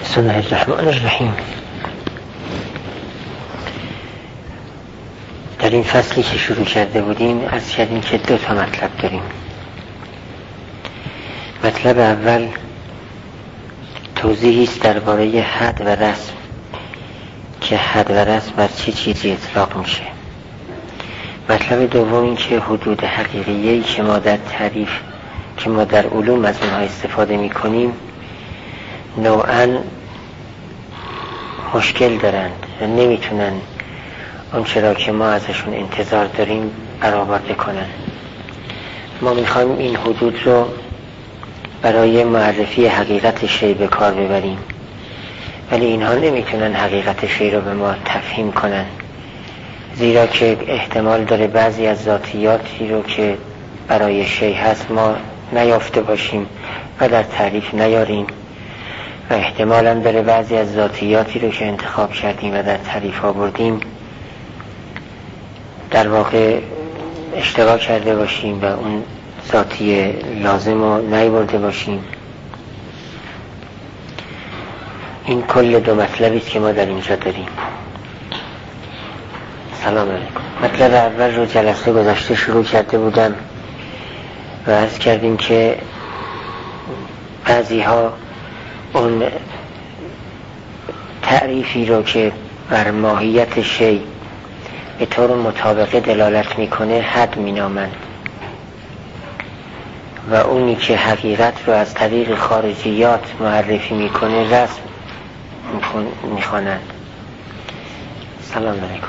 بسم الله الرحمن الرحیم. در این فصلی که شروع کرده بودیم عرض کردیم که 2 مطلب داریم. مطلب اول توضیحی است درباره حد و رسم، که حد و رسم بر چه چیزی اطلاق میشه. مطلب دوم این که حدود حقیقیه‌ای که ما در تعریف که ما در علوم از اونها استفاده میکنیم نوعاً مشکل دارند و نمیتونن اون چرا که ما ازشون انتظار داریم برآورده کنن. ما میخوایم این حدود رو برای معرفی حقیقت شی به کار ببریم، ولی اینها نمیتونن حقیقت شی رو به ما تفهیم کنن، زیرا که احتمال داره بعضی از ذاتیاتی رو که برای شی هست ما نیافته باشیم و در تعریف نیاریم، و احتمال هم داره بعضی از ذاتیاتی رو که انتخاب کردیم و در تعریف آوردیم در واقع اشتباه کرده باشیم و اون ذاتی لازم رو نیاورده باشیم. این کل 2 مطلبی است که ما در اینجا داریم. سلام علیکم. مطلب اول رو جلسه گذشته شروع کرده بودم و عرض کردیم که بعضی ها اون تعریفی رو که بر ماهیت شی به طور مطابقه دلالت میکنه حد مینامند و اونی که حقیقت رو از طریق خارجیات معرفی میکنه رسم میخوانند. سلام علیکم.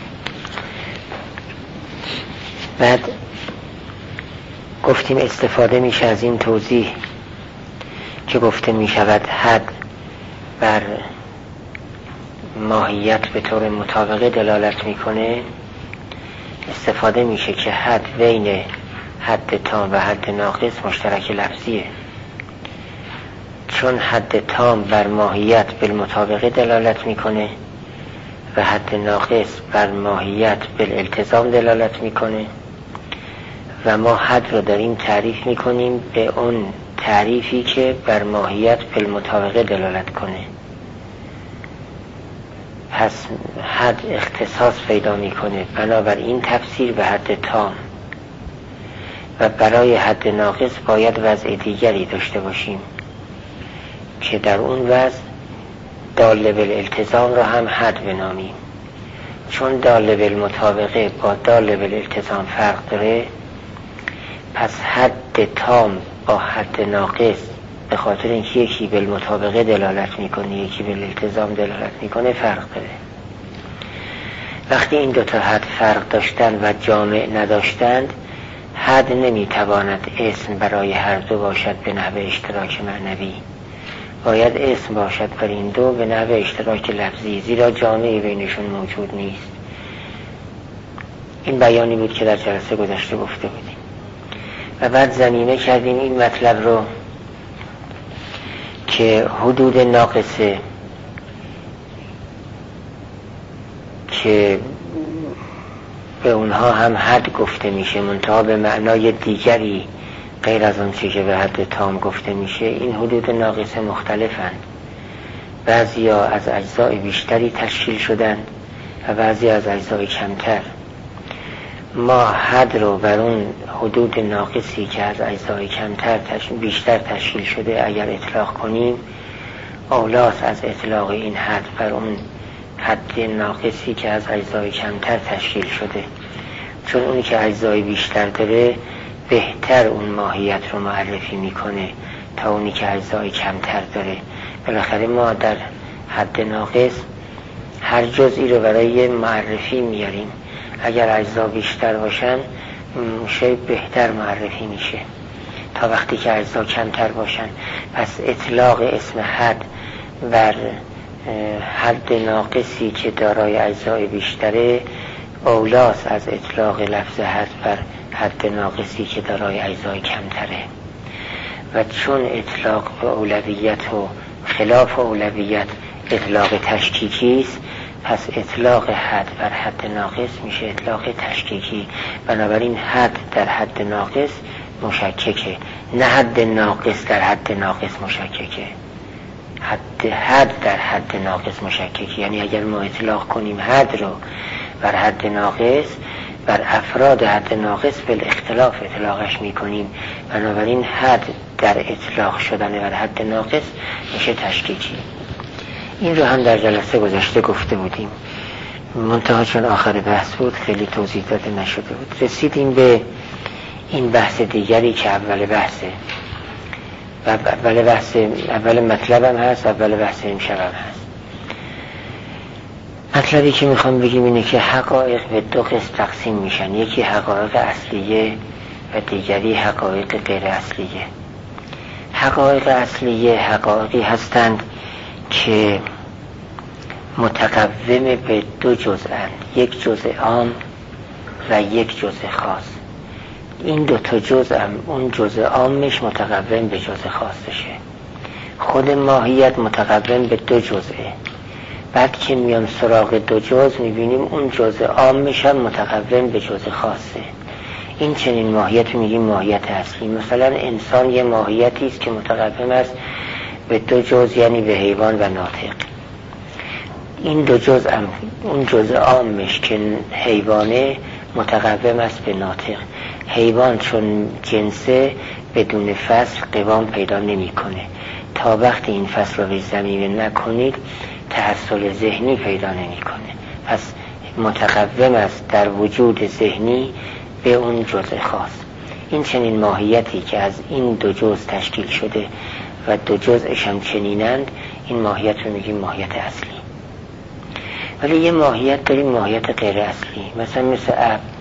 بعد گفتیم استفاده میشه از این توضیح که گفته میشود حد بر ماهیت به طور مطابقه دلالت میکنه، استفاده میشه که حد بین حد تام و حد ناقص مشترک لفظیه، چون حد تام بر ماهیت بالمطابقه دلالت میکنه و حد ناقص بر ماهیت بالالتزام دلالت میکنه و ما حد رو داریم تعریف میکنیم به اون تعریفی که بر ماهیت بالمطابقه دلالت کنه. پس حد اختصاص پیدا میکنه بنابراین تفسیر به حد تام، و برای حد ناقص باید وضع دیگری داشته باشیم که در اون وضع دال بالالتزام را هم حد بنامیم. چون دال بالمطابقه با دال بالالتزام فرق داره، پس حد تام با حد ناقص به خاطر اینکه یکی بالمطابقه دلالت میکنه یکی بالالتزام دلالت میکنه فرق داره. وقتی این 2 حد فرق داشتن و جامع نداشتند، حد نمیتواند اسم برای هر 2 باشد به نحو اشتراک معنوی، باید اسم باشد بر این 2 به نحو اشتراک لفظی، زیرا جامعی بینشون موجود نیست. این بیانی بود که در جلسه گذشته گفته بودیم و بعد زمینه کردیم این مطلب رو که حدود ناقصه که به اونها هم حد گفته میشه منتها به معنای دیگری غیر از اون چیزی که به حد تام گفته میشه، این حدود ناقصه مختلفند. بعضی ها از اجزای بیشتری تشکیل شدن و بعضی از اجزای کمتر. ما حد رو بر اون حدود ناقصی که از اجزای کمتر بیشتر تشکیل شده اگر اطلاق کنیم، اولاست از اطلاق این حد بر اون حد ناقصی که از اجزای کمتر تشکیل شده، چون اونی که اجزای بیشتر داره بهتر اون ماهیت رو معرفی میکنه تا اونی که اجزای کمتر داره. بالاخره ما در حد ناقص هر جزئی رو برای معرفی میاریم، اگر اجزا بیشتر باشن شی بهتر معرفی میشه تا وقتی که اجزا کمتر باشن. پس اطلاق اسم حد بر حد ناقصی که دارای اجزای بیشتره اولاست از اطلاق لفظ حد بر حد ناقصی که دارای اجزای کمتره. و چون اطلاق به اولویت و خلاف اولویت اطلاق تشکیکی است، پس اطلاق حد بر حد ناقص میشه اطلاق تشکیکی. بنابراین حد در حد ناقص مشککه، نه حد ناقص در حد ناقص مشککه. حد در حد ناقص مشکک، یعنی اگر ما اطلاق کنیم حد رو بر حد ناقص، بر افراد حد ناقص بالاختلاف اطلاقش میکنیم، بنابراین حد در اطلاق شدن بر حد ناقص میشه تشکیکی. این رو هم در جلسه گذشته گفته بودیم، منتها چون آخر بحث بود خیلی توضیح داده نشده بود. رسیدیم به این بحث دیگری که اول بحثه و اول مطلبم هست، اول بحث امشبم هست. مطلبی که میخوام بگیم اینه که حقایق به دو قسم تقسیم میشن، یکی حقایق اصلیه و دیگری حقایق غیر اصلیه. حقایق اصلیه حقایقی هستند که متقوم به دو جزءاند، یک جزء عام و یک جزء خاص. این دو تا جزء هم اون جزء عامش متقوم به جزء خاصشه. خود ماهیت متقوم به دو جزءه، بعد که میام سراغ دو جزء میبینیم اون جزء عامش هم متقوم به جزء خاصه. این چنین ماهیت میگیم ماهیت اصلی. مثلا انسان یه ماهیتی است که متقوم است به دو جزء، یعنی به حیوان و ناطق. این دو جزء هم اون جزء عامش که حیوانه متقوم است به ناطق. حیوان چون جنسه بدون فصل قوام پیدا نمیکنه. تا وقتی این فصل رو ضمیمه نکنید تحصل ذهنی پیدا نمیکنه. پس متقوم است در وجود ذهنی به اون جزء خاص. این چنین ماهیتی که از این دو جزء تشکیل شده و دو جزءش هم چنینند، این ماهیت رو میگیم ماهیت اصلی. ولی یه ماهیت داریم ماهیت غیر اصلی، مثل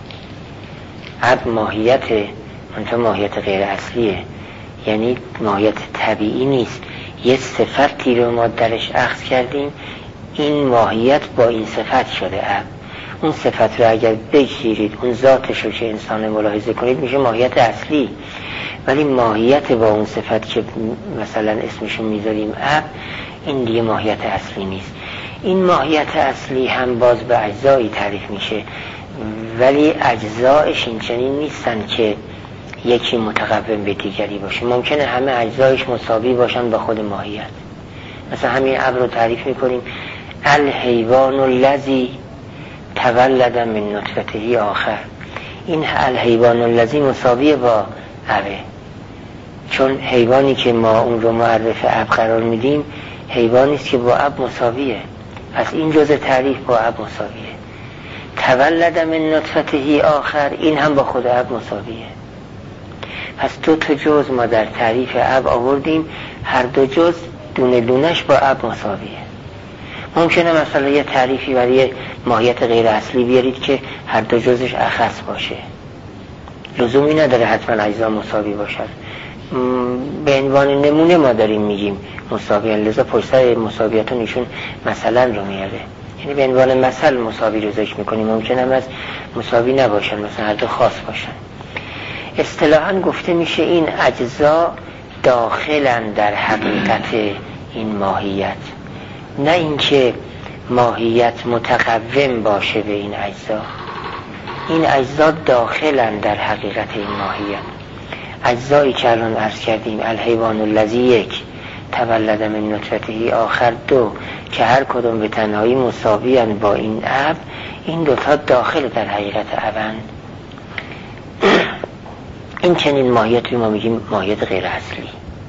اب ماهیت منطقه ماهیت غیر اصلیه، یعنی ماهیت طبیعی نیست. یه صفتی رو ما درش اخذ کردیم، این ماهیت با این صفت شده اب. اون صفت رو اگر بگیرید، اون ذاتش رو که انسان ملاحظه کنید، میشه ماهیت اصلی. ولی ماهیت با اون صفت که مثلا اسمشو میذاریم اب، این دیگه ماهیت اصلی نیست. این ماهیت اصلی هم باز به اجزایی تعریف میشه، ولی اجزایش این چنین نیستن که یکی متقوم به دیگری باشه. ممکنه همه اجزایش مساوی باشن با خود ماهیت. مثلا همین اب رو تعریف میکنیم الحیوان الذی تولد من نطفته آخر. این الحیوان الذی مساوی با ابه، چون حیوانی که ما اون رو معرف اب قرار میدیم حیوانی است که با اب مساویه. پس این جزء تعریف با اب مساویه. تولد من نطفته آخر، این هم با خود اب مساویه. پس دو تا جزء ما در تعریف اب آوردیم، هر دو جزء دونه دونش با اب مساویه. ممکنه مثلا یه تعریفی برای ماهیت غیر اصلی بیارید که هر دو جزش اخص باشه، لزومی نداره حتما اجزا مساوی باشن. به عنوان نمونه ما داریم میگیم مساوی، لذا پشت سر مساویتون ایشون مثلا رو میاره، یعنی به عنوان مثل مساوی رو ذکر میکنیم. ممکنه هم از مساوی نباشن، مثلا هر دو خاص باشن. اصطلاحاً گفته میشه این اجزا داخلن در حقیقت این ماهیت، نه اینکه ماهیت متقوم باشه به این اجزا. این اجزا داخلن در حقیقت این ماهیت. اجزایی که الان عرض کردیم الحیوان الذی یک، تولد من نطفته آخر دو، که هر کدوم به تنهایی مساویان با این اب، این دوتا داخل در حقیقت ابن. این چنین ماهیت رو ما میگیم ماهیت غیر اصلی.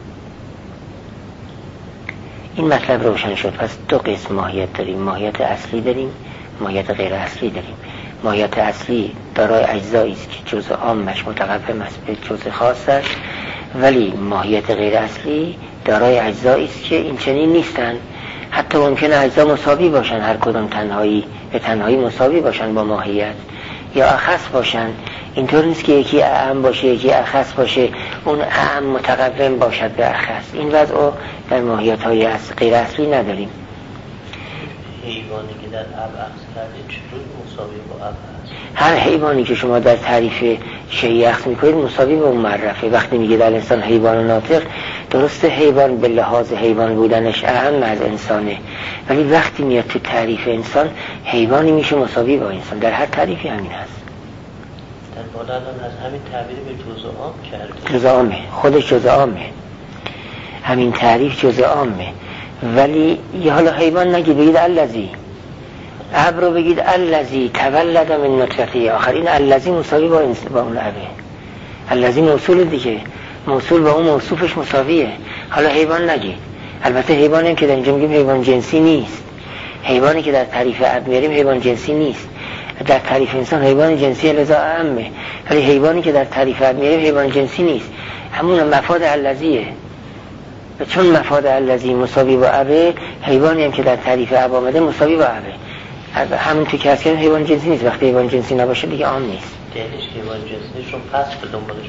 این مطلب روشن شد. پس دو قسم ماهیت داریم، ماهیت اصلی داریم، ماهیت غیر اصلی داریم. ماهیت اصلی دارای اجزایی است که جزء عامش متقوم است به جزء خاص است، ولی ماهیت غیر اصلی دارای اجزایی است که این چنین نیستند. حتی ممکنه اجزا مساوی باشن، هر کدام به تنهایی مساوی باشن با ماهیت، یا اخص باشن. اینطور نیست که یکی اعم باشه یکی اخص باشه، اون اعم متقوم باشد به اخص. این وضع رو در ماهیت های غیر اصلی نداریم. حیوانی که در اب اخذ کرده چطور مساوی با اب هست؟ هر حیوانی که شما در تعریف شیئی اخذ میکنید مساوی با اون معرفه. وقتی میگه در انسان حیوان ناطق، درسته حیوان به لحاظ حیوان بودنش اهم از انسانه، ولی وقتی میاد تو تعریف انسان، حیوانی میشه مساوی با انسان. در هر تعریفی همین هست. در بالا از همین تعبیر به جزء عام کرده. جزء عامه، خودش جزء عامه، همین تعریف جزء عامه. ولی یا حالا حیوان نگید، بگید الذی. اب رو بگید الذی تولد من نطفه آخر. این الذی مساوی با اون ابه. الذی موصول دیگه، موصول با اون موصوفش مساویه. حالا حیوان نگید. البته حیوانی که در اینجا میگیم حیوان جنسی نیست. حیوانی که در تعریف اب میاریم حیوان جنسی نیست. در تعریف انسان حیوان جنسی لذا عامه، ولی حیوانی که در تعریف اب میاریم حیوان جنسی نیست. همون مفاد الذیه. چون مفاد الذی مساوی با ابه، حیوانی هم که در تعریف اب آمده مساوی با ابه. همون تو که هست که حیوان جنسی نیست. وقتی حیوان جنسی نباشه دیگه عام نیست. دلش حیوان جنسیشون پس به دنبالش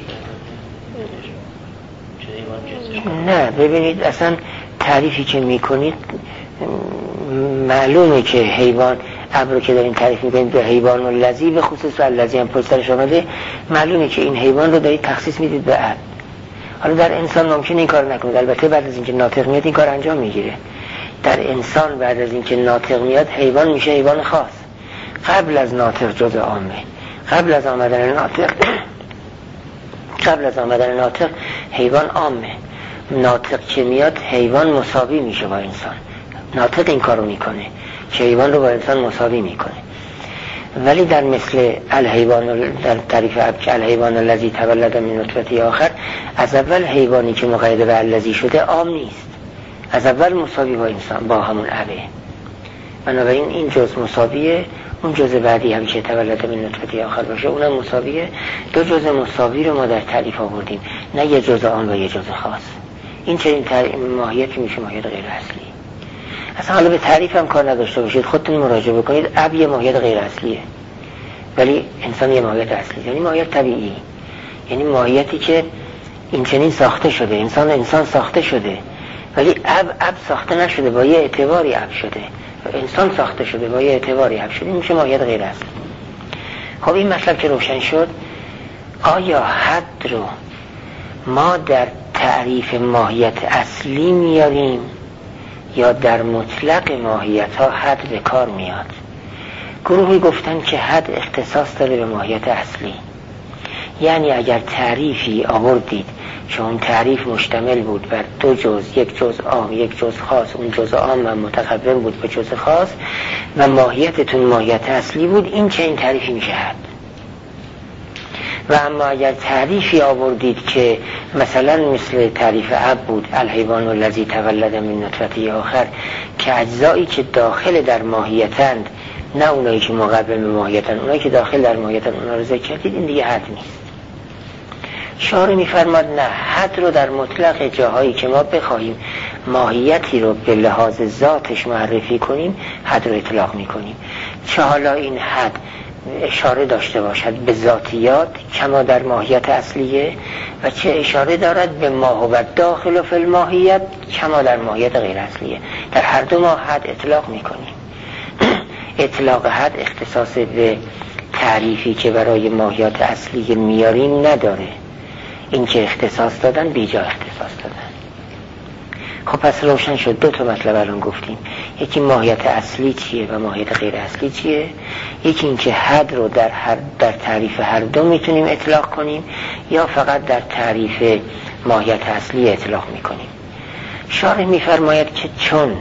نه ببینید اصلا تعریفی که میکنید معلومه که حیوان اب رو که دارین تعریف میکنید به حیوان الذی، به خصوص الذی هم پشترش آمده، معلومه که این حیوان رو دارید تخصیص میدید به اب. حالا در انسان ممکنه این کار نکنید، البته بعد از اینکه ناطق میاد این کار انجام میگیره. در انسان بعد از اینکه ناطق میاد حیوان میشه حیوان خاص. قبل از ناطق جزء عامه. قبل از آمدن ناطق حیوان عامه. ناطق که میاد حیوان مساوی میشه با انسان. ناطق این کارو میکنه که حیوان رو با انسان مساوی میکنه. ولی در مثل الحیوان، در تعریف اب که الحیوان الذی تولد من نطفه آخر، از اول حیوانی که مقید به الذی شده عام نیست. از اول مساوی با انسان، با همون ابه. بنابراین این جزء مساویه، اون جزء بعدی هم که تولد من نطفه آخر باشه اونم مساویه. دو جزء مساوی رو ما در تعریف آوردیم، نه یه جزء عام و یه جزء خاص. این چنین ماهیتی میشه ماهیت غیر اصلی. اصلا حالا به تعریف هم کار نداشته باشید، خودتون مراجعه بکنید. اب یه ماهیت غیر اصلیه، ولی انسان یه ماهیت اصلی، یعنی ماهیت طبیعی، یعنی ماهیتی که این چنین ساخته شده. انسان ساخته شده، ولی اب ساخته نشده، با یه اعتباری اب شده. انسان ساخته شده، با یه اعتباری اب شده. این میشه ماهیت غیر اصلی. خب این مطلب که روشن شد، آیا حد رو ما در تعریف ماهیت اصلی میاریم یا در مطلق ماهیت ها حد به کار میاد؟ گروهی گفتن که حد اختصاص داره به ماهیت اصلی. یعنی اگر تعریفی آوردید که اون تعریف مشتمل بود بر دو جزء، یک جزء عام یک جزء خاص، اون جزء عام هم متقدم بود به جزء خاص و ماهیتتون ماهیت اصلی بود، این که این تعریفی میشه حد. و اما اگر تعریفی آوردید که مثلا مثل تعریف اب بود، الحیوان الذی تولد من نطفه آخر، که اجزایی که داخل در ماهیتند، نه اونایی که مقابل ماهیتند، اونایی که داخل در ماهیتند اونا رو ذکر کردید، این دیگه حد نیست. شارع میفرماد نه، حد رو در مطلق جاهایی که ما بخواهیم ماهیتی رو به لحاظ ذاتش معرفی کنیم حد رو اطلاق میکنیم. چه حالا این حد اشاره داشته باشد به ذاتیات کما در ماهیت اصلیه و چه اشاره دارد به ما و داخل و فی الماهیت کما در ماهیت غیر اصلیه. در هر دو ما حد اطلاق میکنیم. اطلاق حد اختصاص به تعریفی که برای ماهیت اصلی میاریم نداره. این که اختصاص دادن بیجا اختصاص دادن. خب پس روشن شد، دو تا مطلب الان گفتیم. یکی ماهیت اصلی چیه و ماهیت غیر اصلی چیه. یکی این که حد رو در تعریف هر دو میتونیم اطلاق کنیم یا فقط در تعریف ماهیت اصلی اطلاق میکنیم. شارح میفرماید که چون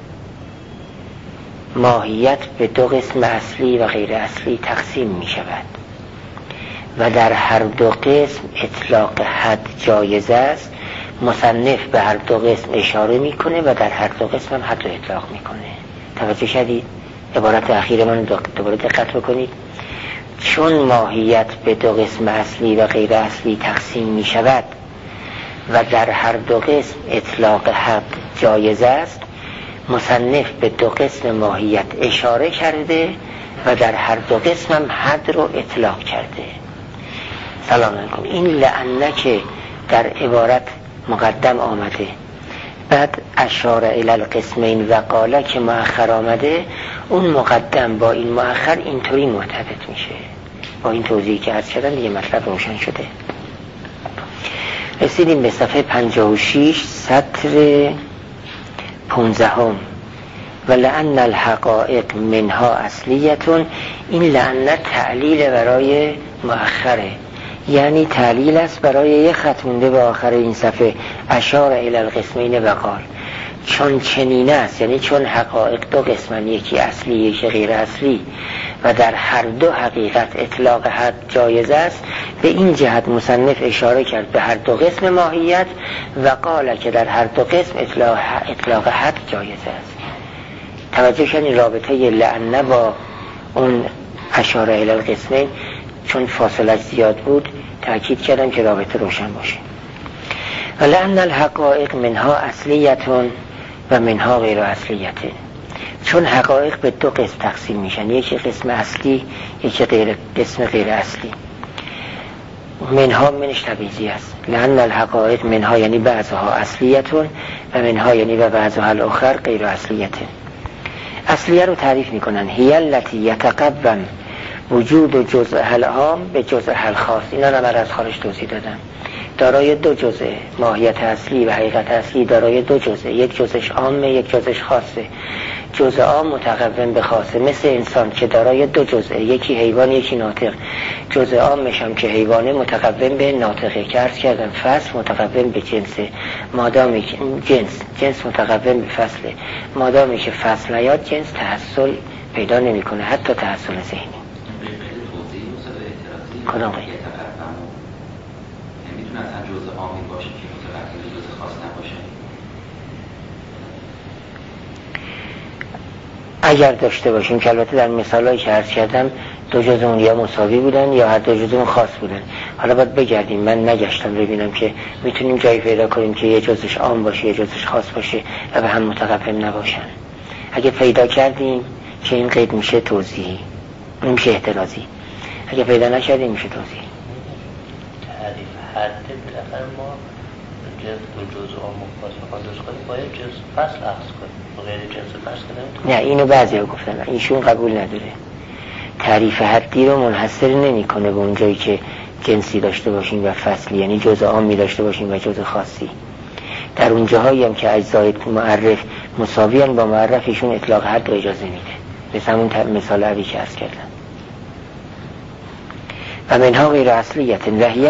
ماهیت به دو قسم اصلی و غیر اصلی تقسیم میشود و در هر دو قسم اطلاق حد جایز است، مصنف به هر دو قسم اشاره میکنه و در هر دو قسم هم حد رو اطلاق میکنه. توجه شدید؟ عبارت اخیر من دوباره دقت بکنید. چون ماهیت به دو قسم اصلی و غیر اصلی تقسیم میشود و در هر دو قسم اطلاق حد جایز است، مصنف به دو قسم ماهیت اشاره کرده و در هر دو قسم هم حد رو اطلاق کرده. سلام علیکم. این لعنه که در عبارت مقدم آمده، بعد اشاره الی القسمین و قاله که مؤخر آمده، اون مقدم با این مؤخر اینطوری مرتبط میشه. با این توضیحی که عرض کردم دیگه مطلب روشن شده. رسیدیم به صفحه 56 سطر 15. ولعن الحقائق منها اصلیتون. این لعنت تعلیل برای مؤخره، یعنی تعلیل است برای یه خط مونده به آخر این صفحه. اشار الی القسمین و قال، چون چنین است، یعنی چون حقایق دو قسمن، یکی اصلی یکی غیر اصلی و در هر دو حقیقت اطلاق حد جایز است، به این جهت مصنف اشاره کرد به هر دو قسم ماهیت و قال که در هر دو قسم اطلاق حد جایز است. توجه کنید رابطه لعنه با اون اشاره الی القسمین، چون فاصله زیاد بود تأکید کردم که رابطه روشن باشه. ولأن الحقائق منها اصلیتون و منها غیر اصلیته، چون حقایق به دو قسم تقسیم میشن، یکی قسم اصلی یکی قسم غیر اصلی. منها منش تبعیضی است. لأن الحقائق منها یعنی بعضها اصلیتون و منها یعنی و بعضها الاخر غیر اصلیته. اصلیه رو تعریف میکنن هی التی یتقوم وجود جزء العام به جزء الخاص. اینا رو من از خارج توضیح دادم. دارای دو جزء، ماهیت اصلی و حقیقت اصلی دارای دو جزء، یک جزءش عامه یک جزءش خاصه. جزء عام متقوم به خاصه، مثل انسان که دارای دو جزء، یکی حیوان یکی ناطق. جزء عامش هم که حیوانه متقوم به ناطقه، که عرض کردم فصل متقوم به جنسه، مادامی که جنس متقوم به فصله، مادامی که فصل نیاد جنس تحصل پیدا نمیکنه، حتی تحصل ذهنی. کدام غیر؟ مثلا جزء عامی باشه که متوجه جزء خاص نباشه. اگر داشته باشیم که البته در مثالایی که عرض کردم دو جزء اون یا مساوی بودن یا هر دو جزء اون خاص بودن. حالا باید بگردیم، من نگشتم ببینم که میتونیم جایی پیدا کنیم که یه جزءش عام باشه یه جزءش خاص باشه و به هم متقوم نباشن. اگه پیدا کردیم که این قید میشه توضیحی، این میشه احترازی. اگه پیدا نکردیم میشه توضیحی. حد بالاخره ما جنس دو جزء عام و خاص مقدس کنیم، باید جنس فصل اخذ کنیم، غیر جنس فصل کنیم. نه اینو بعضی ها گفتن، ایشون قبول نداره. تعریف حدی رو منحصر نمی کنه به اونجایی که جنسی داشته باشیم و فصلی، یعنی جزء عامی داشته باشیم و جزء خاصی. در اون جاهایی هم که اجزای معرف مساویان با معرف، ایشون اطلاق حد رو اجازه میده، مثل همون مثال عوی که عرض کردم. و منها غیر اصلیت وحیه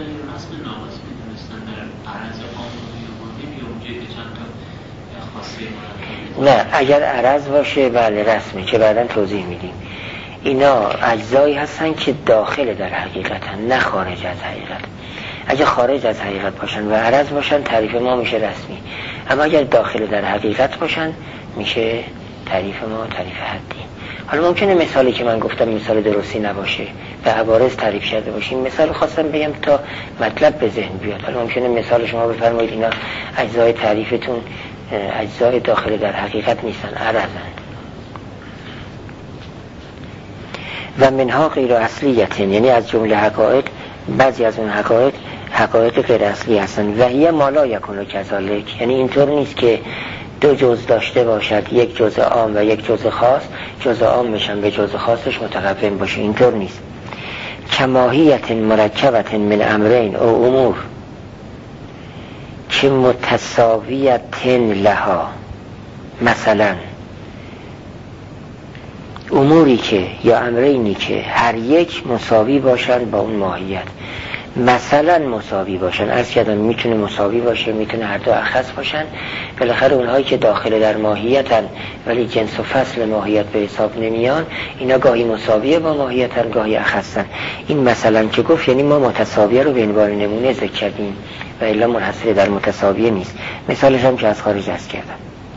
نه اگر عرض باشه بله رسمه که بعداً توضیح میدیم. اینا اجزایی هستن که داخل در حقیقتن، نه خارج از حقیقت. اگر خارج از حقیقت باشن و عرض باشن تعریف ما میشه رسمی، اما اگر داخل در حقیقت باشن میشه تعریف ما تعریف حدی. حالا ممکنه مثالی که من گفتم مثال درستی نباشه و عوارض تعریف شده باشیم، مثال خواستم بگم تا مطلب به ذهن بیاد. حالا ممکنه مثال شما بفرمایید اینا اجزای تعریفتون اجزای داخل در حقیقت نیستن، عرضن. و منها غیر اصلیت، یعنی از جمله حقایق بعضی از اون حقایق غیر اصلی هستن. و هی ما لا یکون کذالک، یعنی اینطور نیست که دو جزء داشته باشد، یک جزء عام و یک جزء خاص، جزء عام میشن به جزء خاصش متقوم باشه، اینطور نیست. کماهیت مرکبت من امرین او امور که متساویت لها، مثلا اموری که یا امرینی که هر یک مساوی باشن با اون ماهیت، مثلا مساوی باشن. عرض کردم میتونه مساوی باشه، میتونه هر دو اخص باشن. بالاخره اونهایی که داخل در ماهیتن ولی جنس و فصل ماهیت به حساب نمیان، اینا گاهی مساویه با ماهیتن گاهی اخصن. این مثلا که گفت یعنی ما متساویه رو به عنوان نمونه ذکر کردیم و الا منحصر در متساویه نیست. مثالش هم که از خارج از کردم.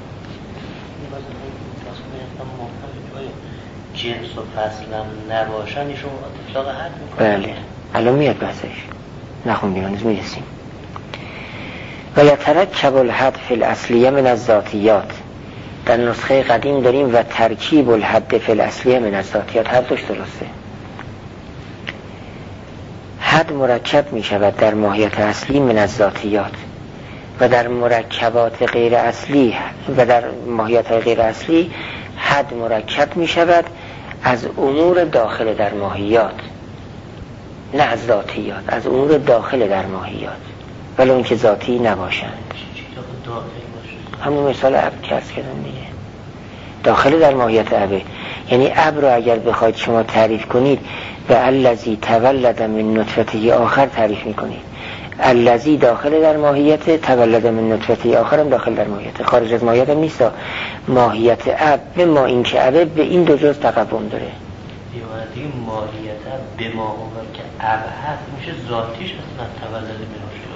جنس و فصل هم نباشن ایشون اطلاق حد میکنه. بله الان میاد بحثش، نخوندیم هنوز میرسیم. و یترکب الحد فی الاصلیه من الذاتیات، در نسخه قدیم داریم و ترکیب الحد فی الاصلیه من الذاتیات، هر دوش درسته. حد مرکب می شود در ماهیت اصلی من الذاتیات و در مرکبات غیر اصلی و در ماهیت غیر اصلی حد مرکب می شود از امور داخل در ماهیات، نه از ذاتیات، از امور داخل در ماهیات ولی اون که ذاتی نباشند. همون مثال ابر که عرض کردم دیگه، داخل در ماهیت ابر. یعنی ابر رو اگر بخواید شما تعریف کنید به الذی تولد من نطفته آخر تعریف میکنید. الذی داخل در ماهیت، تولد من نطفه آخرم داخل در ماهیت، خارج از ماهیت هم نیست. ماهیت اب به ما این که ابه به این دو جز تقوم داره. دیگه ماهیت اب به ما هو که اب هست میشه ذاتیش اصلا تولد من شده.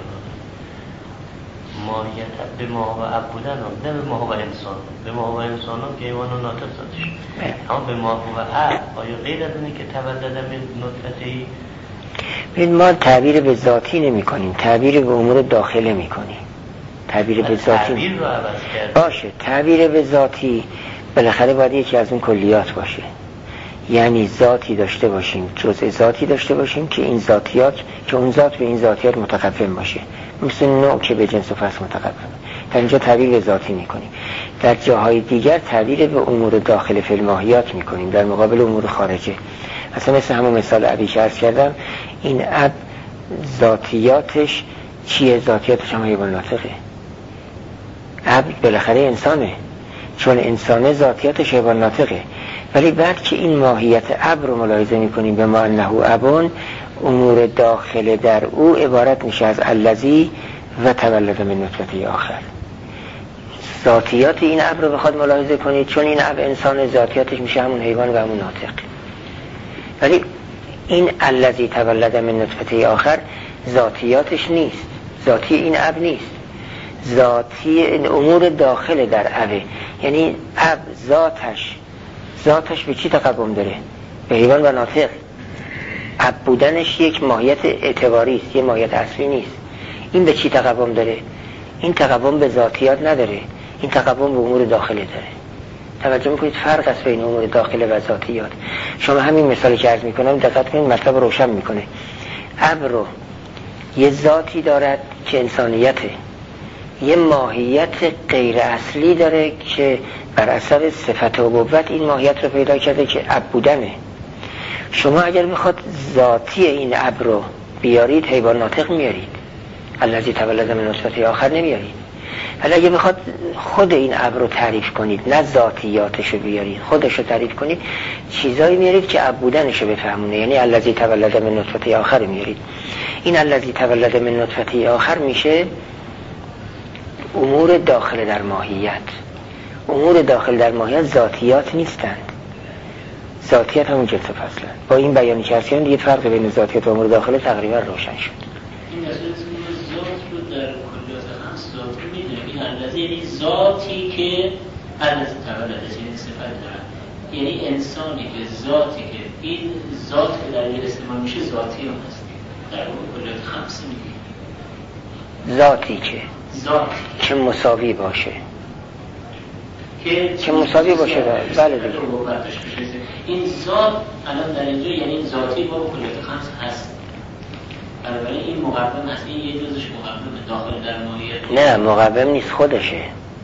ماهیت اب به ما هو اب بودن نه به ما هو انسان. به ما هو انسان هم که ایمان و ناطق ذاتش، اما به ما هو اب آیا غیر از اینه که تولد من نطفه‌ای؟ ببین ما تعبیر به ذاتی نمی کنیم، تعبیر به امور داخله می کنیم. تعبیر به ذاتی تعبیر رو عوض کرد باشه. تعبیر به ذاتی بالاخره باید یکی از اون کلیات باشه، یعنی ذاتی داشته باشیم، جزء ذاتی داشته باشیم که این ذاتیات، که اون ذات به این ذاتیات متقوم باشه، مثل نوع که به جنس و فصل متقوم. در اینجا تعبیر به ذاتی می کنیم. در جاهای دیگر تعبیر به امور داخل فی الماهیات می کنیم در مقابل امور خارجه. اصلا مثل همون مثال ابی که عرض کردم، این اب ذاتیاتش چیه؟ ذاتیاتش هم حیوان ناطقه. اب بالاخره انسانه، چون انسانه ذاتیاتش حیوان ناطقه. ولی بعد که این ماهیت اب رو ملاحظه میکنیم به ما انه ابون، امور داخل در او عبارت میشه از الذی و تولد من نطفه آخر. ذاتیات این اب رو بخواد ملاحظه کنید، چون این اب انسان، ذاتیاتش میشه همون حیوان و همون ناطق. ولی این الذی تولد من نطفه آخر ذاتیاتش نیست، ذاتی این اب نیست، ذاتی این امور داخل در ابه. یعنی اب ذاتش به چی تقوم داره؟ به حیوان و ناطق. اب بودنش یک ماهیت اعتباری است، یک ماهیت اصلی نیست. این به چی تقوم داره؟ این تقوم به ذاتیات نداره، این تقوم به امور داخله داره. توجه میکنید فرق است بین امور داخله و ذاتیات. شما همین مثالی که عرض میکنم دقت کنید، مطلب روشن میکنه. اب رو یه ذاتی دارد که انسانیته، یه ماهیت غیر اصلی داره که بر اثر صفت و قوت این ماهیت رو پیدا کرده که اب بودنه. شما اگر بخواد ذاتی این اب رو بیارید، حیوان ناطق میارید، الذی تولد من نطفه آخر نمیارید. ولی اگه بخواد خود این اب رو تعریف کنید، نه ذاتیاتش رو بیارید، خودش رو تعریف کنید، چیزایی میارید که اب بودنش رو بفهمونه. یعنی الذی تولد من نطفه آخر میارید. این الذی تولد من نطفه آخر میشه امور داخل در ماهیت. امور داخل در ماهیت ذاتیات نیستند، ذاتیات همون جنس فصلن. با این بیانی که هستیم دیگه فرق بین ذاتیات و امور داخل تقریبا روشن شد. این از ذات رو در کلیات هم ذات میدونیم. این الذی یعنی ذاتی که الذی تولد، یعنی صفت دارن، یعنی انسانی که ذاتی که این ذات که در این استعمال میشه ذاتی هم هست. در کلیات خمسه میگیم ذاتی ذاتی که مساوی باشه، که مساوی باشه. بله دیگه. این ذات الان در اینجا یعنی ذاتی با کلیات خمس هست. بنابراین این مقوم هست، این یه جزش مقومه داخل در ماهیت. نه مقوم نیست، خودشه.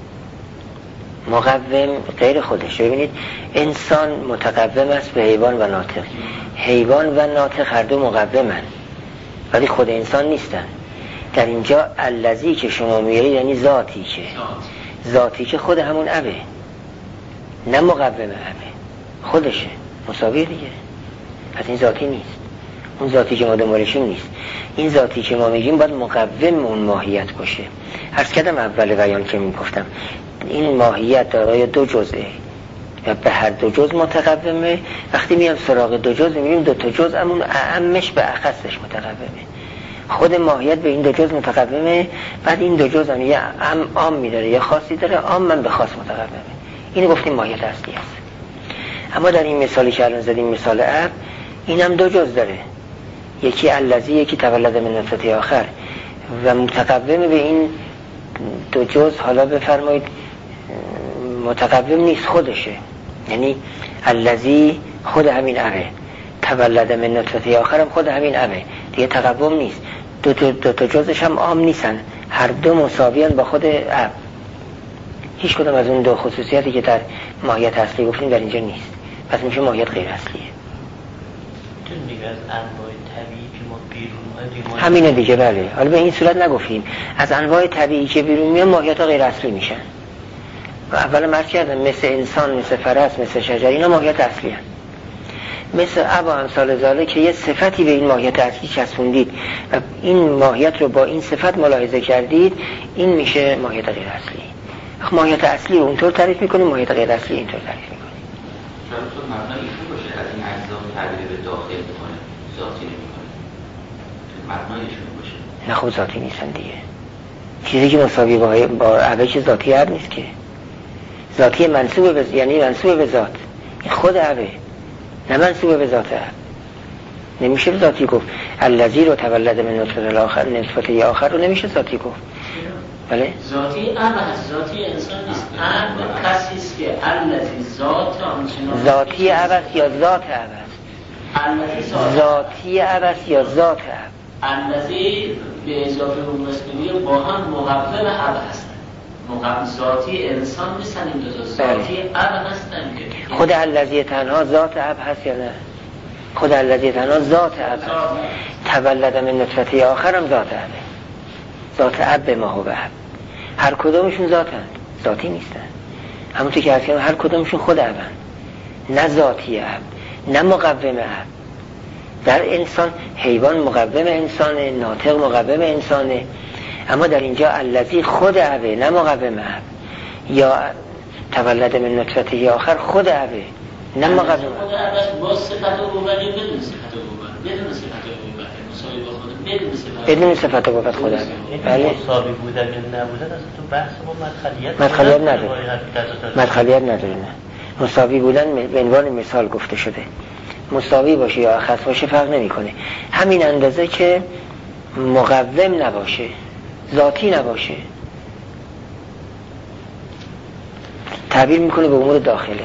مقوم غیر خودشه. ببینید انسان متقوم است به حیوان و ناطق. حیوان و ناطق هر دو مقومن ولی خود انسان نیستن. در اینجا الذی که شما میارید یعنی ذاتی که خود همون ابه، نه مقوم ابه، خودشه، مساوی دیگه. پس این ذاتی نیست. اون ذاتی که ما دنبالشیم نیست. این ذاتی که ما میگیم باید مقوم اون ماهیت باشه. عرض کردم اول بیان که میگفتم این ماهیت دارای دو جزئه و به هر دو جزء متقومه. وقتی میام سراغ دو جزء میبینیم دو تا جزء همون اعمش به اخصش متقومه. خود ماهیت به این دو جزء متقومه، بعد این دو جزء هم یه عام میداره یه خاصی داره، عام من به خاص متقومه. اینو گفتیم ماهیت اصلی است. اما در این مثالی که الان زدیم، مثال اب، اینم دو جزء داره، یکی الذی، یکی تولد من نطفه آخر، و متقوم به این دو جزء. حالا بفرمایید متقوم نیست، خودشه. یعنی الذی خود همین ابه، تولد من نطفه آخر هم خود همین ابه، دیگه تقوم نیست. دو تا جزش هم عام نیستن، هر دو مساویان با خود اب. هیچ کدوم از اون دو خصوصیاتی که در ماهیت اصلی گفتیم در اینجا نیست. پس میشه ماهیت غیر اصلیه. از انواع طبیعی که ما بیرون همینه دیگه. بله، حالا به این صورت نگفتیم از انواع طبیعی که بیرون میان ماهیت ها غیر اصلی میشن. و اول مرز کردم مثل انسان، مثل فرس، مثل شجر، اینا ماهیت اصلی هست. مثل ابا امثال ذالک که یه صفتی به این ماهیت اصلی چسبوندید و این ماهیت رو با این صفت ملاحظه کردید، این میشه ماهیت غیر اصلی. ماهیت اصلی رو اونطور تعریف میکنیم، ماهیت غیر اصلی اینطور تعریف میکنیم. شاید تو مبنای ایشون باشه از این اجزا تعبیر به داخل میکنه، ذاتی نمیکنه، مبنای ایشون باشه. نه خب ذاتی نیستن دیگه. چیزی که مساوی با عوض ذاتی هر نیست که. ذاتی منسوب به یعنی منسوب به ذات، این خود عوض، نه منسوب به ذات عوض. نمیشه ذاتی گفت. الذی رو تولد من نطفه الاخر، نطفه آخر رو نمیشه ذاتی گفت. بله؟ ذاتی عوض، ذاتی انسان نیست. کسی است که الذی ذات آنچنان ذاتی عوض یا ذات عوض؟ ذاتی عوض یا ذات عوض؟ الذی به اضافه اون مسئولیه با هم مقوم عوض هستن. مقوم ذاتی انسان نیستن این دو تا، ذاتی عوض هستن که خود الذی تنها ذات عوض هست یا نه؟ خود الذی تنها ذات عوض هست. تولد من نطفه آخر هم ذات عوض، ذات عوض ما هو عوض. هر کدومشون ذاتن، ذاتی نیستن. همونطور که هستیم هر کدومشون خود عوض، نه ذاتی عوض، نه مقوم عوض. در انسان حیوان مقوم انسانه، ناطق مقوم انسانه، اما در اینجا الذی خود عوض نه مقوم عوض. یا تولد من نطفه آخر خود عوض نه مقوم عوض. خود عوض با صفت عبوبت یا بدون صفت عبوبت؟ بدون صفت عبوبت مساوی با خود، بدون صفت عبوبت خود عوض. بله مساوی بودن یا نبودن اصلا تو بحث ما مدخلیت نداره. نه مساوی بودن به عنوان مثال گفته شده، مساوی باشه یا اخص باشه فرق نمیکنه. همین اندازه که مقوم نباشه، ذاتی نباشه، تعبیر میکنه به امور داخله.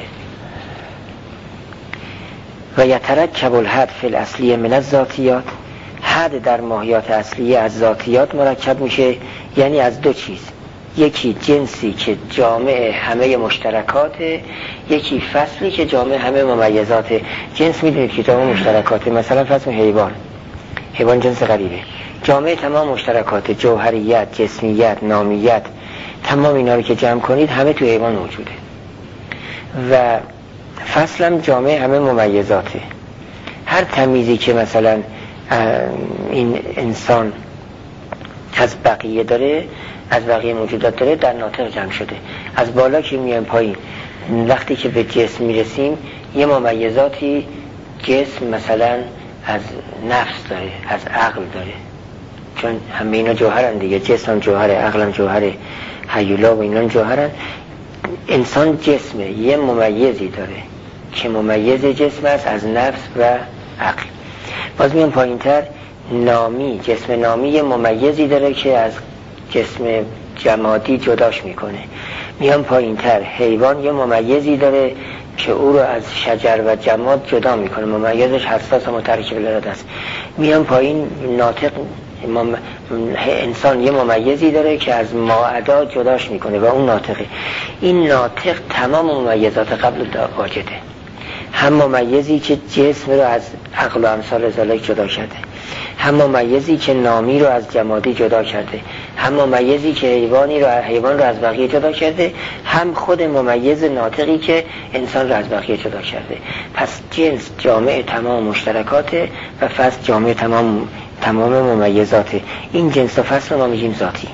و یترکب الحد فی الاصلی من الذاتیات، حد در ماهیات اصلیه از ذاتیات مرکب میشه، یعنی از دو چیز، یکی جنسی که جامع همه مشترکاته، یکی فصلی که جامع همه ممیزاته. جنس میدونید که جامع مشترکاته، مثلا فصل حیوان جنس غریبه، جامع تمام مشترکاته، جوهریت، جسمیت، نامیت، تمام اینا رو که جمع کنید همه تو حیوان موجوده. و فصلم جامع همه ممیزاته. هر تمیزی که مثلا این انسان از بقیه داره، از بقیه موجودات داره، در ناطق جمع شده. از بالا که میایم پایین، وقتی که به جسم میرسیم یه ممیزاتی جسم مثلا از نفس داره، از عقل داره، چون همه اینا جوهرن دیگه، جسم هم جوهره، عقل هم جوهره، هیولا و اینا جوهرن. انسان جسمه، یه ممیزی داره که ممیز جسم است از نفس و عقل. باز میایم پایین تر، نامی، جسم نامی یه ممیزی داره که از جسم جمادی جداش میکنه. میام پایین تر، حیوان یه ممیزی داره که او رو از شجر و جماد جدا میکنه، ممیزش حساس و مترکب الاراده است. میام پایین، ناطق، انسان یه ممیزی داره که از ماعدا جداش میکنه و اون ناطقه. این ناطق تمام ممیزات قبل واجده، هم ممیزی که جسم رو از عقل و امثال ذالک جدا کرده، هم ممیزی که نامی رو از جمادی جدا کرده، هم ممیزی که حیوان رو از بقیه جدا کرده، هم خود ممیز ناطقی که انسان رو از بقیه جدا کرده. پس جنس جامع تمام مشترکاته و فصل جامع تمام ممیزاته. این جنس و فصل ما میگیم ذاتی.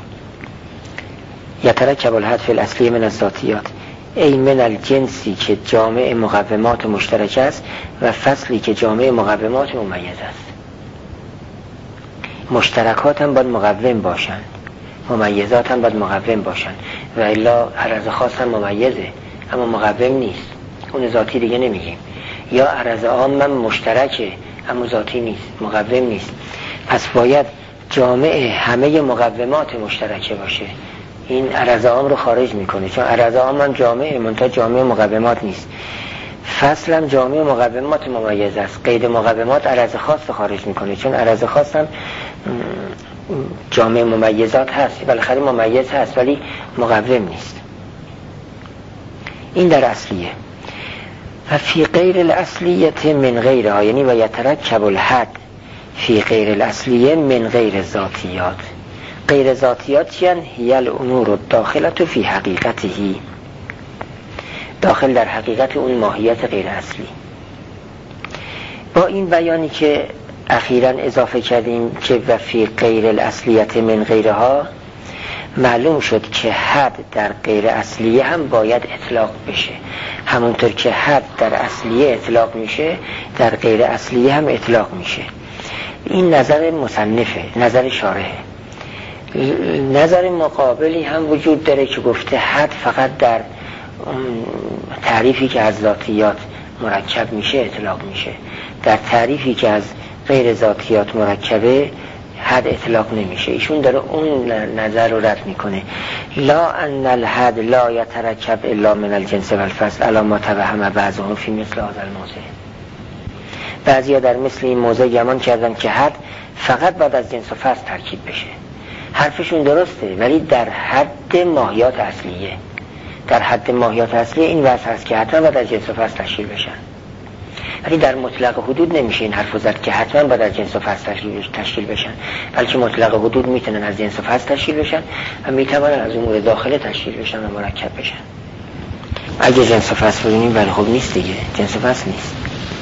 یترکب الحد فی الاصلی من الذاتیات، ای من الجنسی که جامع مقومات مشترک است و فصلی که جامع مقومات ممیز است. مشترکات هم باید مقوم باشند، ممیزات هم باید مقوم باشند، و الا عرض خاص هم ممیزه اما مقوم نیست، اون ذاتی دیگه نمیگیم. یا عرض عام هم مشترکه اما ذاتی نیست، مقوم نیست. پس باید جامع همه مقومات مشترکه باشه. این عرض عام رو خارج میکنه، چون عرض عام هم جامعه منتها جامع مقومات نیست. فصل هم جامع مقومات ممیز است. قید مقومات عرض خاص رو خارج میکنه، چون عرض خاص هم جامع ممیزات هست، بالاخره ممیز هست ولی مقوم نیست. این در اصلیه. و فی غیر الاصلیت من غیرها، یعنی و یترکب الحد فی غیر الاصلیه من غیر ذاتیات. غیر ذاتیات چیان؟ هی الامور الداخلة فی حقیقتهی، داخل در حقیقت اون ماهیت غیر اصلی. با این بیانی که اخیراً اضافه کردیم که و فی غیر الاصلیت من غیرها، معلوم شد که حد در غیر اصلیه هم باید اطلاق بشه. همونطور که حد در اصلیه اطلاق میشه در غیر اصلیه هم اطلاق میشه. این نظر مصنفه، نظر شارحه. نظر مقابلی هم وجود داره که گفته حد فقط در تعریفی که از ذاتیات مرکب میشه اطلاق میشه، در تعریفی که از غیر ذاتیات مرکبه حد اطلاق نمیشه. ایشون داره اون نظر رو رد میکنه. لا ان الحد لا یترکب الا من الجنس والفصل الا ما توهم بعضهم فی مثل هذا الموضع. بعضیا در مثل این موضع گمان کردن که حد فقط بعد از جنس و فصل ترکیب بشه. حرفشون درسته، ولی در حد ماهیات اصلیه. در حد ماهیات اصلیه این وضع هست که حتما بعد از جنس و فصل تشکیل بشن، ولی در مطلق حدود نمیشه این حرف زد که حتما باید از جنس و فصل تشکیل بشن، بلکه مطلق حدود میتونن از جنس و فصل تشکیل بشن و میتونن از امور داخله تشکیل بشن و مرکب بشن. اگه جنس و فصل ببینیم ولی خب نیست دیگه، جنس و فصل نیست.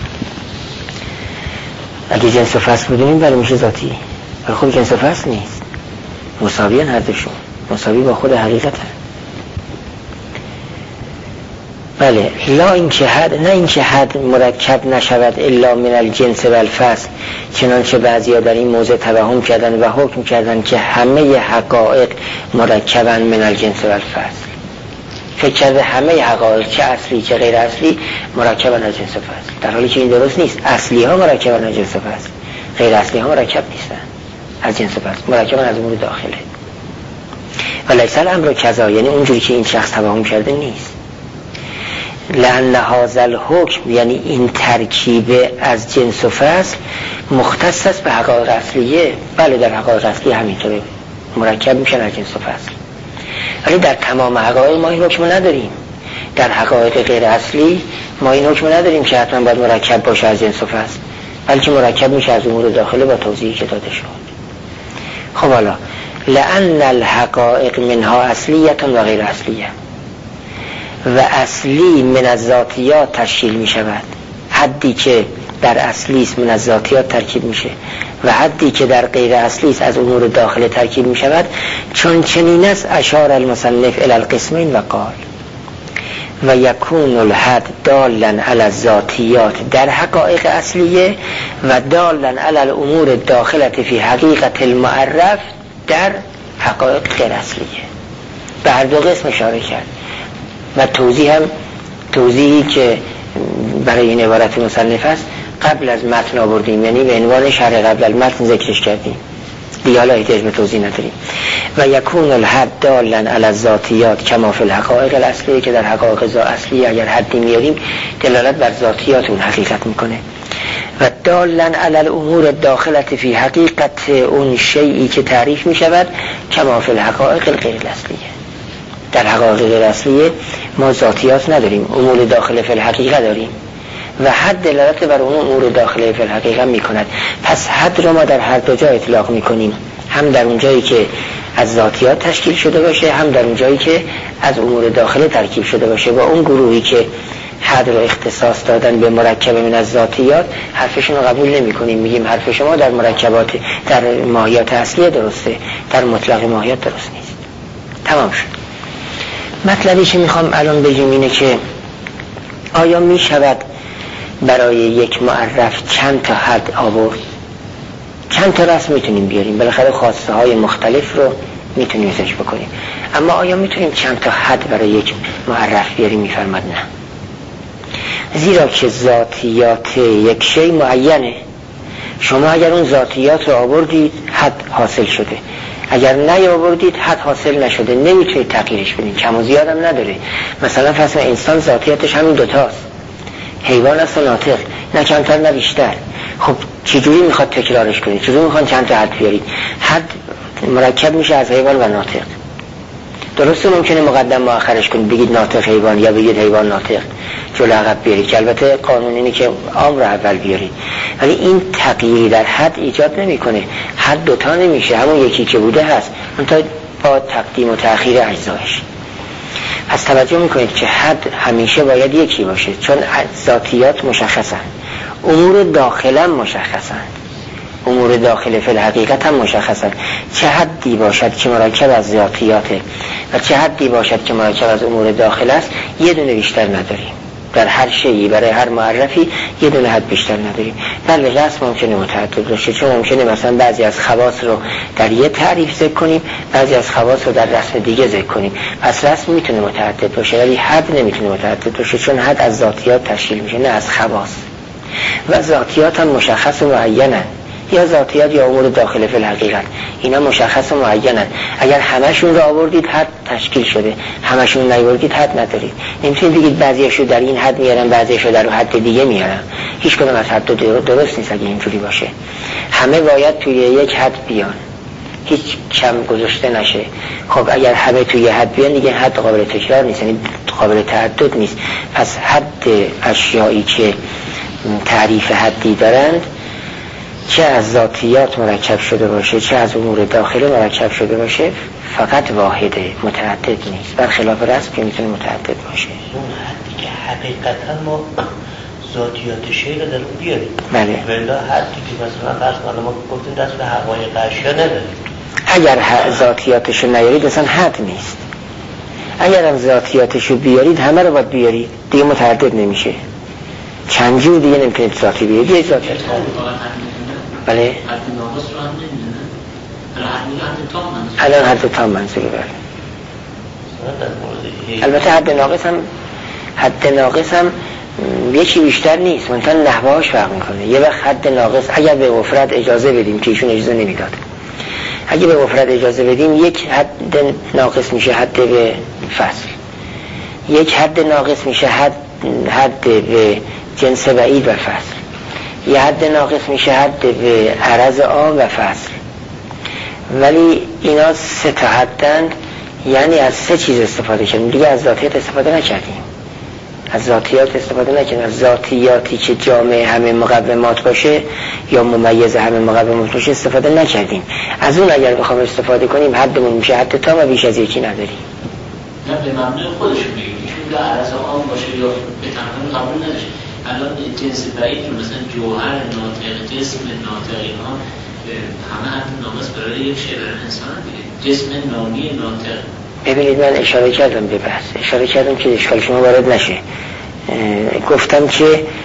اگه جنس و فصل ببینیم ولی میشه ذاتی، ولی خب جنس و فصل نیست. مساویان حدشون، مساوی با خود حقیقت هست. بله، لا اینکه حد، نه اینکه حد مرکب نشود الا من الجنس و الفصل، چنانچه بعضیا در این موضع توهم کردن و حکم کردن که همه حقایق مرکبن من الجنس و الفصل. فکر کرده همه حقایق چه اصلی چه غیر اصلی مرکبن از جنس و فصل، در حالی که این درست نیست. اصلی ها مرکبن از جنس و فصل، غیر اصلی ها مرکب نیستن از جنس و فصل، مرکبن از امور داخله. ولیس الامر کذا، یعنی اونجوری که این شخص توهم کرده نیست. لأن هذا الحکم، یعنی این ترکیب از جنس و فصل مختص است به حقایق اصلیه. بله، در حقایق اصلی همینطوره، مرکب میشن از جنس و فصل، ولی در تمام حقایق ما این حکم نداریم. در حقایق غیر اصلی ما این حکم نداریم که حتما باید مرکب باشه از جنس و فصل، بلکه مرکب میشه از امور داخله با توضیحی که داده شد. خب حالا لأن الحقائق منها اصلیت و غیر اصلیه، و اصلی من از ذاتیات تشکیل می شود. حدی که در اصلی است من از ذاتیات ترکیب میشه و حدی که در غیر اصلی است از امور داخله ترکیب می شود. چون چنین است اشار المصنف الی القسمین و قال و یکون الحد دالا علی الذاتیات در حقایق اصلیه و دالا علی الامور داخله فی حقیقت المعرف در حقایق غیر اصلیه. به هر دو قسم اشاره کرد و توضیحی که برای این عبارت مصنف است قبل از متن آوردیم، یعنی به عنوان شرح قبل المتن ذکرش کردیم دیگه، حالا احتیاج به توضیح نداریم. و یکون الحد دالا علی الذاتیات کما فی الحقایق الاصلیه، که در حقایق اصلی اگر حدی میاریم دلالت بر ذاتیات اون حقیقت میکنه. و دالا علی الامور داخله فی حقیقت اون شیئی که تعریف میشود کما فی الحقایق غیر الاصلیه. در حقایق غیر اصلیه ما ذاتیات نداریم، امور داخله فی الحقیقه داریم و حد دلالت بر اون امور داخله فی الحقیقه میکند. پس حد رو ما در هر دو جا اطلاق میکنیم، هم در اون جایی که از ذاتیات تشکیل شده باشه، هم در اون جایی که از امور داخله ترکیب شده باشه. و اون گروهی که حد رو اختصاص دادن به مرکب من از ذاتیات حرفشون رو قبول نمی کنیم، میگیم حرف شما در مرکبات در ماهیات اصلی درسته، در مطلق ماهیات درست نیست. تمام شد. مطلبی که میخوام الان بگیم اینه که آیا میشود برای یک معرف چند تا حد آورد؟ چند تا رسم میتونیم بیاریم، بالاخره خواسته های مختلف رو میتونیم ازش بکنیم، اما آیا میتونیم چند تا حد برای یک معرف بیاریم؟ میفرماد نه، زیرا که ذاتیات یک شی معینه. شما اگر اون ذاتیات رو آوردید حد حاصل شده، اگر نیاوردید حد حاصل نشده، نمیتونید تغییرش بدید، کم و زیاد هم نداره. مثلا فرض انسان ذاتیاتش همین دوتاست، حیوان است و ناطق، نه کمتر نه بیشتر. خب چجوری میخواد تکرارش کنید؟ چجوری میخواد چند تا حد بیارید؟ حد مرکب میشه از حیوان و ناطق. درسته ممکنه مقدم مؤخرش کنید، بگید ناطق حیوان یا بگید حیوان ناطق، جلو عقب بیارید، که البته قانون اینه که عام رو اول بیارید، ولی این تغییری در حد ایجاد نمیکنه. حد دوتا نمیشه، همون یکی که بوده هست، منتها با تقدیم و تأخیر اجزایش. پس توجه میکنید که حد همیشه باید یکی باشه، چون ذاتیات مشخصن، امور داخلا مشخصن، امور داخل فی الحقیقت هم مشخصن. چه حدی باشد که مرکب از ذاتیاته و چه حدی باشد که مرکب از امور داخل است یه دونه بیشتر نداریم. در هر شیئی برای هر معرفی یه دونه حد بیشتر نداریم. بله رسم ممکنه متعدد باشه، چون ممکنه مثلا بعضی از خواص رو در یه تعریف ذکر کنیم، بعضی از خواص رو در رسم دیگه ذکر کنیم. پس رسم میتونه متعدد باشه ولی حد نمیتونه متعدد باشه، چون حد از ذاتیات تشکیل میشه نه از خواص. و ذاتیات هم مشخص و معینن، یا ذاتیات یا امور داخل فی الحقیقت، اینا مشخص و معینن. اگر همشون رو آوردید حد تشکیل شده، همشون نیاوردید حد ندارید. نمیتونید بگید بعضیاشو در این حد میارم بعضیاشو در حد دیگه میارم. هیچ کدوم از حد درست نیست اگه اینجوری باشه. همه باید توی یک حد بیان، هیچ کم گذاشته نشه. خب اگر همه توی حد بیان دیگه حد قابل تکرار نیست، یعنی قابل تعدد نیست. پس حد اشیایی که تعریف حدی دارند، چه از ذاتیات مرکب شده باشه چه از امور داخلی مرکب شده باشه، فقط واحده، متعدد نیست. برخلاف رسم که میتونه متعدد باشه. اون حدی که حقیقتا ما ذاتیات شیء رو در اون بیاریم. بله. ولی حدی که مثلا فرض کنیم ما گفتیم دست به حقایق اشیا نداریم. اگر ذاتیاتشو نیارید مثلا حد نیست. اگر هم ذاتیاتشو بیارید همه رو باید بیارید، دیگه متعدد نمیشه. چند جور دیگه نمیتونید ذاتی بیارید. یه ذاتیات. بله. حد ناقص رو هم نمیدونه. الان حد تام منظوره. بله. البته حد ناقص هم یکی بیشتر نیست، منتها نحوهاش فرق میکنه. یه وقت حد ناقص اگر به مفرد اجازه بدیم که ایشون اجازه نمیداد، اگه به مفرد اجازه بدیم یک حد ناقص میشه حد به فصل، یک حد ناقص میشه حد به جنس بعید و فصل، یه حد ناقص میشه حد به عرض عام و فصل. ولی اینا سه تا حدند، یعنی از سه چیز استفاده کردیم دیگه. از ذاتیات استفاده نکردیم، از ذاتیات استفاده نکردیم. از ذاتیاتی که جامع همه مقومات باشه یا ممیز همه مقومات باشه استفاده نکردیم. از اون اگر بخوام استفاده کنیم حدمون میشه حد تام و بیش از یکی نداریم. نه به معنی خودشون میگیم چون در عرض عام باشه یا به تنها قبول نداره. الان جنس بعید رو مثلا جوهر ناطق، جسم ناطق، اینها همه حد ناقص برای یک شیء برای انسان دیگه. جسم نامی ناطق. ببینید من اشاره کردم به بحث، اشاره کردم که اشکال شما وارد نشه. گفتم که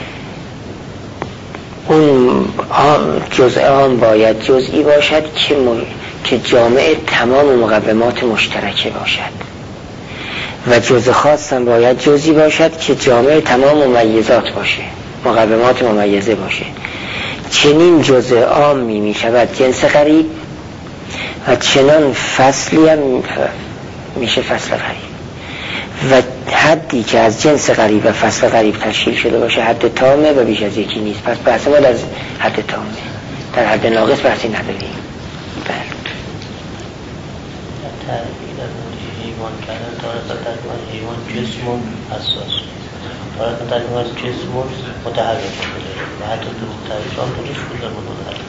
اون جزء عام باید جزئی باشد که جامع تمام مقومات مشترکه باشد، و جزء خاص هم باید جزئی باشد که جامع تمام ممیزات باشه، مقومات ممیزه باشه. چنین جزء عامی می شود جنس غریب و چنان فصلی هم میشه فصل غریب. و حدی که از جنس غریب و فصل غریب تشکیل شده باشه حد تامه و بیش از یکی نیست. پس بحث ما از حد تامه، در حد ناقص بحثی نداریم. حیوان کردن طارق تقریبا حیوان جسم حساس، طارق تقریبا جسم متحرک شده و حتی تو تعریف هم درست بوده متحرک.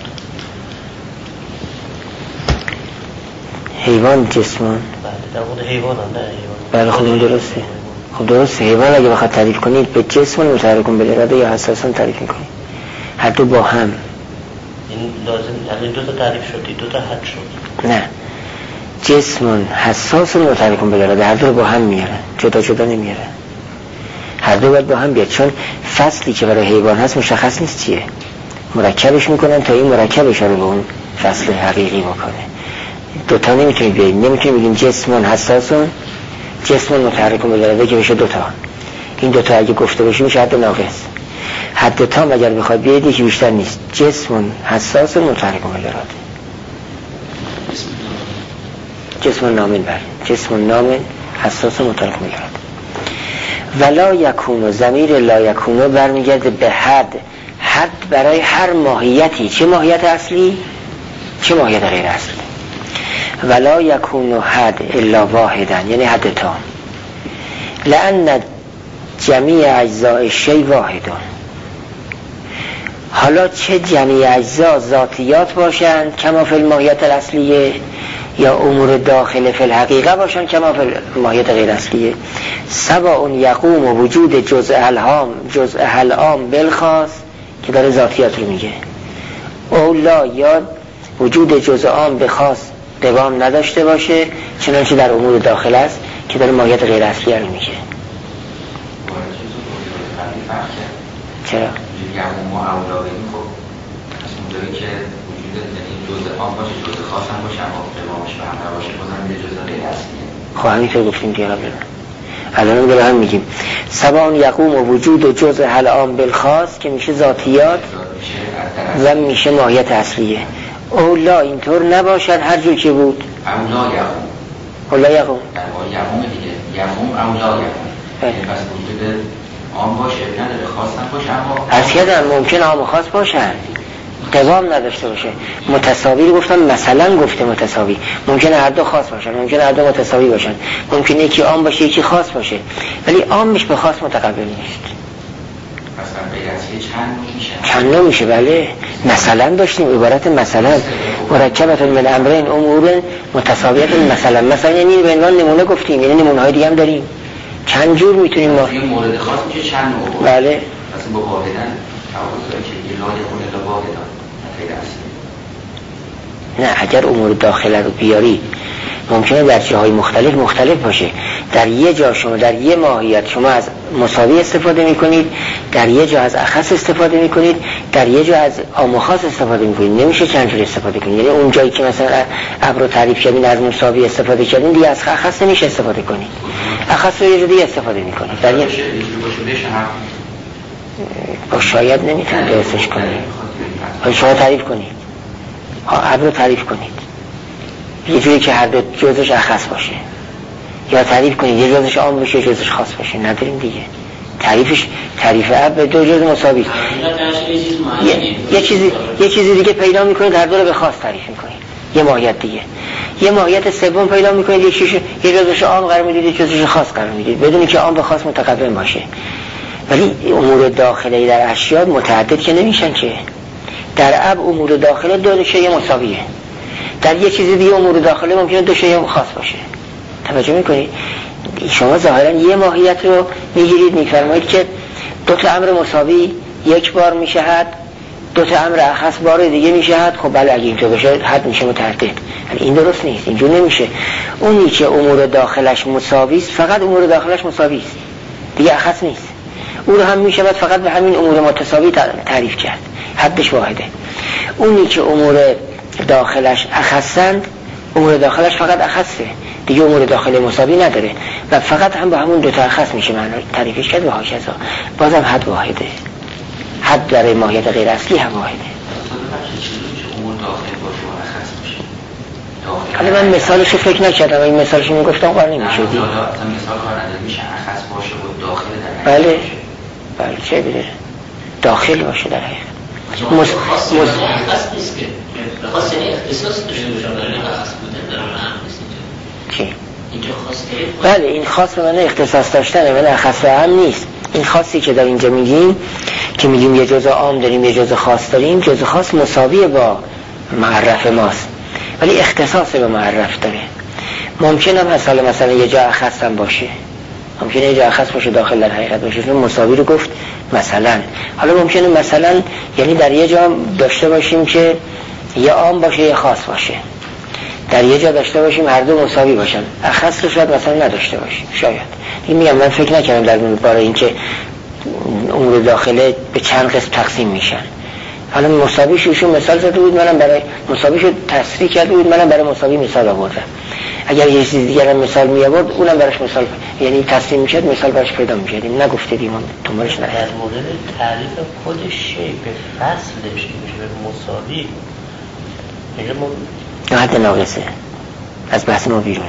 حیوان جسمان بله در مورد حیوان هم نه حیوان. بله خب درسته. خب درسته. حیوان اگه بخواد تعریف کنید به جسمان متحرکون به اراده یا حساسان تعریف میکنید، هر دو با هم. این لازم یعنی دو تا تعریف شد، دو تا حد شد. نه، جسم حساس و متحرکون به اراده هر دو با هم میارن، جدا جدا نمیارن. هر دو باید با هم بیاد، چون فصلی که برای حیوان هست مشخص نیست چیه، مرکبش میکنن تا این مرکبش رو به اون فصل حقیقی بکنه. دوتا نمیتونید بیایید، نمیتونید بگیم جسم حساسون جسم متحرکون به اراده که بشه دوتا. این دوتا اگه گفته بشه میشه حد ناقص. حد تام اگر بخواد بیایید یکی بیشتر نیست، جسم حساس و متحرکون به اراده. جسم نامن بر جسم نامن حساس و متحرک می‌گردد. ولا یکون، ضمیر لا یکون برمیگرده به حد برای هر ماهیتی، چه ماهیت اصلی چه ماهیت غیر اصلی. ولا یکون حد الا واحدا، یعنی حد تام. لأن جمیع اجزاء الشیء واحد. حالا چه جمیع اجزا ذاتیات باشند کما فی الماهیت الاصلیه، یا امور داخل فی الحقیقه باشن کما فی الماهیت غیر اصلیه، سواء یقوم وجود جزء العام بالخاص که داره ذاتیات رو میگه. اولا یا وجود جزء عام به خاص دوام نداشته باشه، چنانچه در امور داخل است که داره ماهیت غیر اصلی رو میگه. چرا؟ یعموم و اولا بگیم خب از اونجایی که وجود جزء عام باشه جزء خاص هم باشه اما دوامش به هم نباشه بازم یه جزء غیر اصلیه. خب همینطور گفتیم دیگه الان داره هم میگیم سبان یقوم و وجود و جزء هل عام بالخاص که میشه ذاتیات و میشه ماهیت اصلیه. اولا اینطور نباشد هر جور که بود. اولا یقوم یقوم دیگه یقوم اولا یقوم پس وجود عام باشه نداره خاص هم باشه اما عرض کردم ممکن عام و خاص باشن دوام نداشته باشه. متساوی رو گفتم، مثلا گفته متساوی ممکنه هر دو خاص باشن، ممکنه هر دو متساوی باشن، ممکنه یکی عام باشه یکی خاص باشه، ولی عامش به خاص متقابل نیست. مثلا غیر اصلی چند نوع میشه. بله مثلا داشتیم عبارت مثلا مرکبت من امرین امور متساویت. مثلا یعنی به عنوان نمونه گفتیم، یعنی نمونه های دیگه هم داریم. چند جور میتونیم ما یه مورد خاص میشه چند نوع. بله مثلا با واحدن تعارض داره که یه لایه خونه تا واحدن غیر اصلی. نه اگر امور داخله رو بیاری ممکنه در جاهای مختلف باشه. در یه جا شما در یه ماهیت شما از مساوی استفاده میکنید، در یه جا از اخص استفاده میکنید، در یه جا از عام و خاص استفاده میکنید. نمیشه چند جور استفاده کنید. یعنی اون جایی که مثلا ابر رو تعریف کردین از مساوی استفاده کردین دیگه از اخص نمیشه استفاده کنید. اخص رو یه جا دیگه استفاده میکنید. در یه با شاید نمیتونید درستش کنید. شما تعریف کنید. ابر رو تعریف کنید یه جوری که هر دو جزش اخص باشه، یا تعریف کنید یه جزش عام باشه یه جزش خاص باشه. نداریم دیگه. تعریف اب به دو جز مساوی است. یه چیزی دیگه پیدا میکنید هر دو رو به خاص تعریف میکنید. یه ماهیت دیگه، یه ماهیت سوم پیدا میکنید یه جزش عام قرار میدید یه جزش خاص قرار میدید بدون که عام به خاص متقابل باشه. ولی امور داخلی در اشیاء متعدد که نمیشن که. در اب امور داخلی دو شیء مساویه. در یه چیزی دیگه امور داخلی ممکنه دو شیء خاص باشه. توجه میکنید؟ شما ظاهرا یه ماهیت رو میگیرید میفرمایید که دو تا امر مساوی یک بار میشهد، دو تا امر اخص بار دیگه میشهد. خب بله اگه اینطور بشه حد میشه متعدد. این درست نیست، اینجور نمیشه. اونی که امور داخلش مساوی است فقط امور داخلش مساوی است دیگه اخص نیست. اون رو هم میشود فقط به همین امور متساوی تعریف کرد، حدش واحده. اونی که امور داخلش اخصند امور داخلش فقط اخصه دیگه، امور داخل مساوی نداره و فقط هم با همون دوتا اخص میشه معنا تعریفش کرد و هاکذا. بازم حد واحده. حد برای ماهیت غیر اصلی هم واحده. حالا من مثالشو فکر نکردم، این مثالشو میگفتم قرار نمیشه دی. مثال کار نداره میشه اخص باشه و داخل در بله چه بیده داخل باشه در حقیقت خاص نیست که خاص یعنی اختصاص داشته باشه برای خاص بودن در هم نیست چی؟ اینجا خاص بله این خاص به معنی اختصاص داشتنه ولی اخص هم نیست. این خاصی که در اینجا میگیم که میگیم یه جزء عام داریم یه جزء خاص داریم، جزء خاص مساوی با معرف ماست ولی اختصاص به معرف داره. ممکنه مثلا یه جا اخص هم باشه، ممکنه یه جا اخص باشه داخل در حقیقت باشه، چون مساوی رو گفت مثلا. حالا ممکنه مثلا یعنی در یه جا داشته باشیم که یه عام باشه یه خاص باشه، در یه جا داشته باشیم هر دو مساوی باشن، اخص رو شاید مثلا نداشته باشیم. شاید این میگم من فکر نکردم در باره این که امور داخله به چند قسم تقسیم میشن. حالا مساویشو مثال زده بود، منم برای مساویشو تصریح کرده بود، منم برای مساوی مثال آوردم. اگر یه چیز دیگه هم مثال می آورد اونم براش مثال، یعنی تصریح میشد مثال براش پیدا میشد. این نگفته دیمان دنبالش نه. از مورد تعریف خود شی به فصلش میشه به مساوی میگه ما حد ناقصه از بحث ما بیرونه.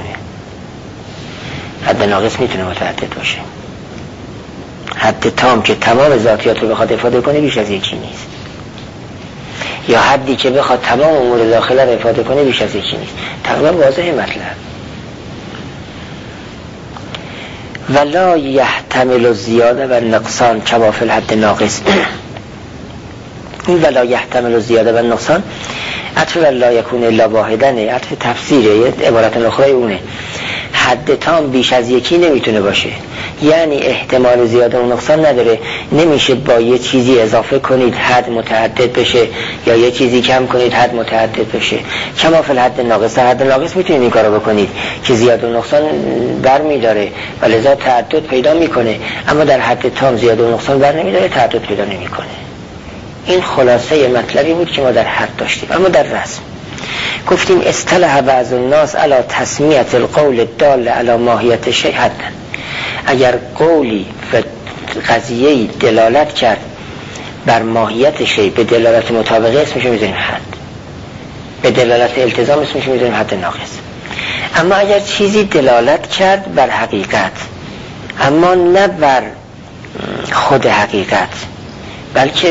حد ناقص میتونه متعدد باشه. حد تام که تمام ذاتیات رو بخواد افاده کنه بیش از یکی نیست، یا حدی که بخواد تمام امور داخله رو افاده کنه بیش از یکی نیست. تقریبا واضحه مطلب. ولا یحتمل الزیاده و نقصان کما فی الحد ناقص. این ولا یحتمل الزیاده و نقصان عطف ولا یکون الا واحدن، عطف تفسیره، عبارت اخرى اونه. حد تام بیش از یکی نمیتونه باشه، یعنی احتمال زیاده و نقصان نداره. نمیشه با یه چیزی اضافه کنید حد متعدد بشه یا یه چیزی کم کنید حد متعدد بشه. کما فی الحد ناقص، حد ناقص میتونید این کارو بکنید که زیاده و نقصان برمیداره و لذا تعدد پیدا میکنه، اما در حد تام زیاده و نقصان بر نمیداره، تعدد پیدا نمیکنه. این خلاصه مطلبی بود که ما در حد داشتیم. اما در رسم گفتیم اصطلح بعض الناس علی تسمیت القول الدال علی ماهیت شیء حدا. اگر قولی و قضیه‌ای دلالت کرد بر ماهیت شیء به دلالت مطابقه، اسمش میذاریم حد. به دلالت التزام اسمش میذاریم حد ناقص. اما اگر چیزی دلالت کرد بر حقیقت اما نه بر خود حقیقت، بلکه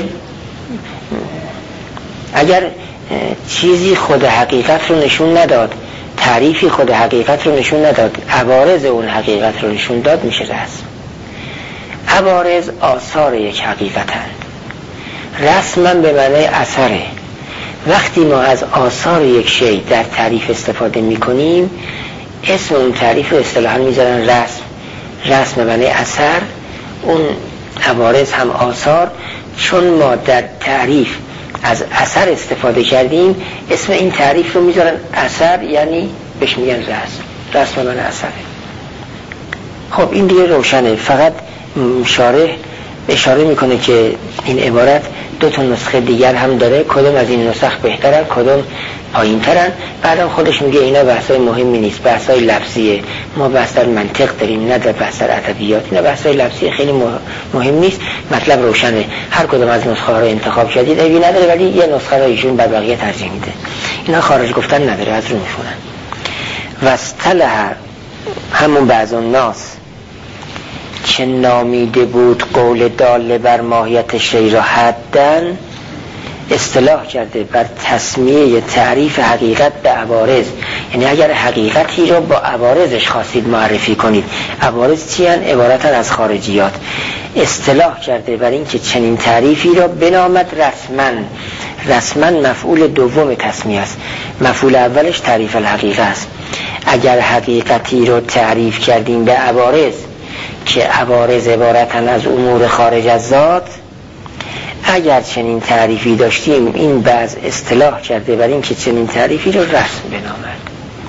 اگر چیزی خود حقیقت رو نشون نداد، تعریفی خود حقیقت رو نشون نداد، عوارض اون حقیقت رو نشون داد، میشه رسم. عوارض آثار یک حقیقتند. رسما به معنی اثره. وقتی ما از آثار یک شی در تعریف استفاده میکنیم، اسم اون تعریف رو اصطلاحاً میذارن رسم. رسم به معنی اثر، اون عوارض هم آثار. چون ما در تعریف از اثر استفاده کردیم، اسم این تعریف رو میذارن اثر، یعنی بهش میگن رسم. رسم من اثره. خب این دیگه روشنه. فقط شارح اشاره میکنه که این عبارت دو تا نسخه دیگر هم داره، کدوم از این نسخ بهترن، کدوم پایین ترن. بعدم خودش میگه اینا بحثای مهمی نیست، بحثای لفظیه. ما بحث در منطق داریم، نه در بحث در ادبیات. اینا بحثای لفظی خیلی مهم نیست. مطلب روشنه. هر کدوم از نسخه ها رو انتخاب کردید عیبی نداره، ولی یه نسخه رو ایشون بر بقیه ترجیح میده. اینا خارج گفتن نداره، از رو میخونن. واصطلح همون بعض الناس که نامیده بود قول دال بر ماهیت شیء را حدن، اصطلاح کرده بر تسمیه تعریف حقیقت به عوارض. یعنی اگر حقیقتی رو با عوارضش خواستید معرفی کنید، عوارض چی هن؟ عبارتن از خارجیات. اصطلاح کرده بر این که چنین تعریفی را بنامد رسما. رسما مفعول دوم تسمیه است، مفعول اولش تعریف الحقیقه است. اگر حقیقتی رو تعریف کردیم به عوارض که عوارض عبارتن از امور خارج از ذات، اگر چنین تعریفی داشتیم، این بعض اصطلاح کرده بر این که چنین تعریفی رو رسم بنامد.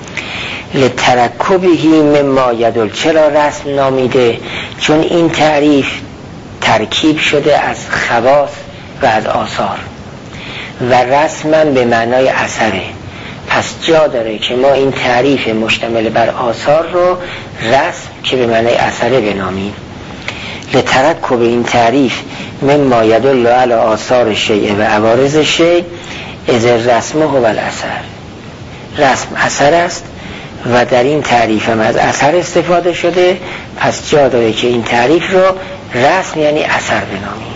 لترکبه مما یدل. چرا رسم نامیده؟ چون این تعریف ترکیب شده از خواص و از آثار و رسما به معنای اثره. پس جا داره که ما این تعریف مشتمل بر آثار رو رسم که به معنای اثره بنامیم. لترکب این تعریف مما یدل علی آثار شیء و عوارض شیء اذ الرسم هو الاثر. رسم اثر است و در این تعریف هم از اثر استفاده شده، پس جا داره که این تعریف رو رسم یعنی اثر بنامیم.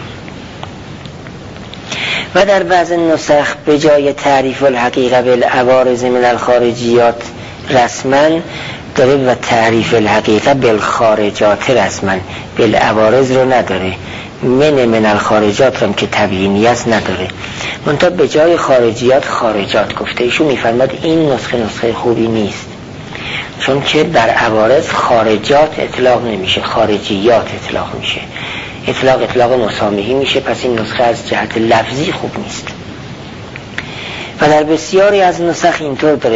و در بعض نسخ به جای تعریف الحقیقه بالعوارض من الخارجیات رسما داره و تعریف الحقیقه بالخارجات رسما، بالعوارض رو نداره. من الخارجات هم که تبیینی است نداره، منتها به جای خارجیات خارجات گفته. ایشون میفرماد این نسخه خوبی نیست، چون که بر عوارض خارجات اطلاق نمیشه، خارجیات اطلاق میشه. اطلاق مسامحی میشه. پس این نسخه از جهت لفظی خوب نیست. و در بسیاری از نسخ اینطور داره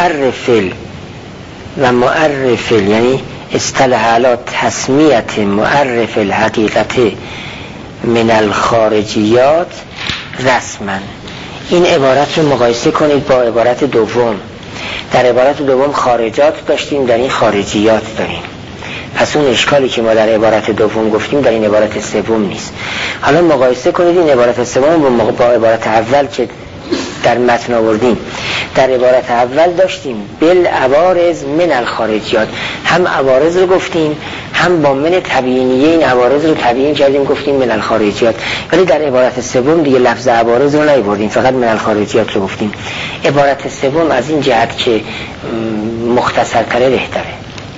و معرف یعنی اصطلح علی تسمیت معرف الحقیقت من الخارجیات رسما. این عبارت رو مقایسه کنید با عبارت دوم. در عبارت دوم خارجات داشتیم، در این خارجیات داریم. پس اون اشکالی که ما در عبارت دوم گفتیم در این عبارت سوم نیست. حالا مقایسه کنید این عبارت سوم با عبارت اول که در متن آوردیم. در عبارت اول داشتیم بالعوارض من الخارجیات، هم عوارض رو گفتیم، هم با من تبیینیه این عوارض رو تبیین کردیم گفتیم من الخارجیات. ولی در عبارت سوم دیگه لفظ عوارض رو نیاوردیم، فقط من الخارجیات رو گفتیم. عبارت سوم از این جهت که مختصرتره بهتره،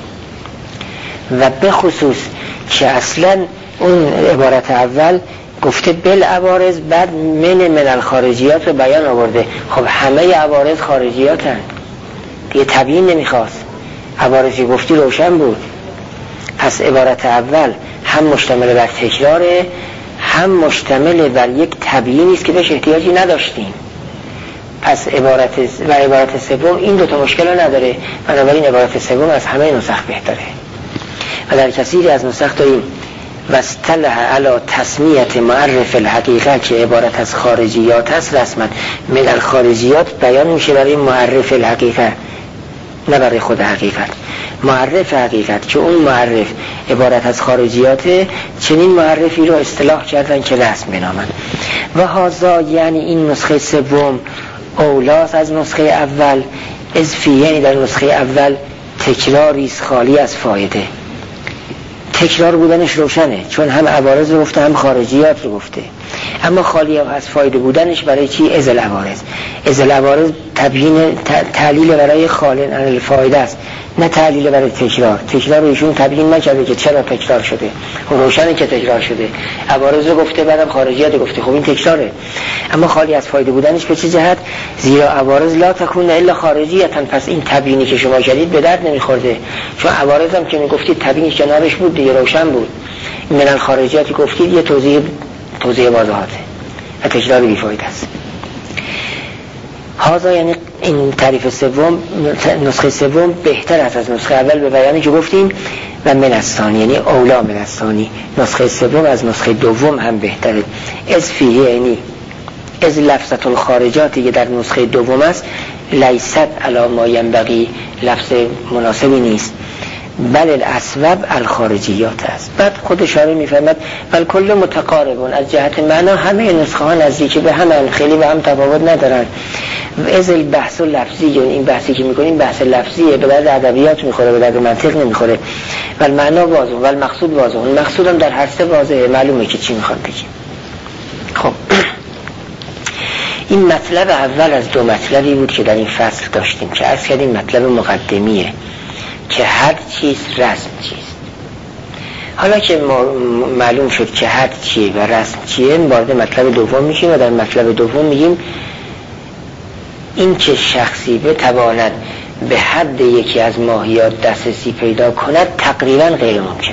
و به خصوص که اصلا اون عبارت اول گفته بالعوارض، بعد من الخارجیات رو بیان آورده. خب همه عوارض خارجیات هست دیگه، تبیین نمیخواست. عبارتی گفتی روشن بود. پس عبارت اول هم مشتمل بر تکراره، هم مشتمل بر یک تبیینی است که بهش احتیاجی نداشتیم. پس عبارت سوم این دوتا مشکل رو نداره، بنابراین عبارت سوم از همه نسخ بهتره. و در کثیری از نسخ داریم واصطلح علی تسمیت معرف الحقیقه که عبارت از خارجیات است، رسما من الخارجیات بیان میشه برای معرف الحقیقه، نه برای خود حقیقت. معرف حقیقت که اون معرف عبارت از خارجیاته، چنین معرفی رو اصطلاح کردن که رسم بنامند. و هذا یعنی این نسخه سوم اولاس از نسخه اول، اضفی یعنی در نسخه اول تکراری است خالی از فایده. تکرار بودنش روشنه چون هم عوارض رو گفته هم خارجیات رو گفته، اما خالی از فایده بودنش برای چی؟ ازل عوارض. ازل عوارض تبیین تعلیل برای خالی الفایده است، نه تعلیل برای تکرار. تکرار رو ایشون تبیین نکرده که چرا تکرار شده، روشنه که تکرار شده. عوارض رو گفته بعدم خارجیات گفته، خب این تکراره. اما خالی از فایده بودنش به چه جهت؟ زیرا عوارض لا تکون الا خارجیتا، پس این تبیینی که شما کردید به درد نمیخورده، چون عوارض هم که میگفتید تبیینش کنارش بود دیگه، روشن بود. من الخارجیات گفتید یه توضیح واضحاته و تکرار بیفایده است. هذا یعنی این تعریف سوم، نسخه سوم بهتر است از نسخه اول به بیانی که گفتیم. و من الثانی یعنی اولا من الثانی، نسخه سوم از نسخه دوم هم بهتره. از فیه یعنی از لفظت الخارجاتی که در نسخه دوم است، لیست علی ما ینبغی، لفظ مناسبی نیست، بل الاسباب الخارجیات است. بعد خود شارح میفهمد بل کل متقاربون، از جهت معنا همه نسخه ها نزدیک به هم، خیلی به هم تفاوت ندارن. از البحث لفظی، یعنی این بحثی که میکنیم بحث لفظیه، به درد ادبیات میخوره، به درد منطق نمیخوره. ولی معنا واضحه، ولی مقصود واضحه. اون مقصود هم در هر سه واضحه، معلومه که چی میخواد بگیم. خب این مطلب اول از دو مطلبی بود که در این فصل داشتیم که عرض کردیم مطلب مقدمیه که هر چیز رسم چیست. حالا که معلوم شد که هر چیه و رسم چیه، وارد مطلب دوم میشیم و در مطلب دوم میگیم این که شخصی بتواند به حد یکی از ماهیات دسترسی پیدا کند تقریبا غیر ممکنه.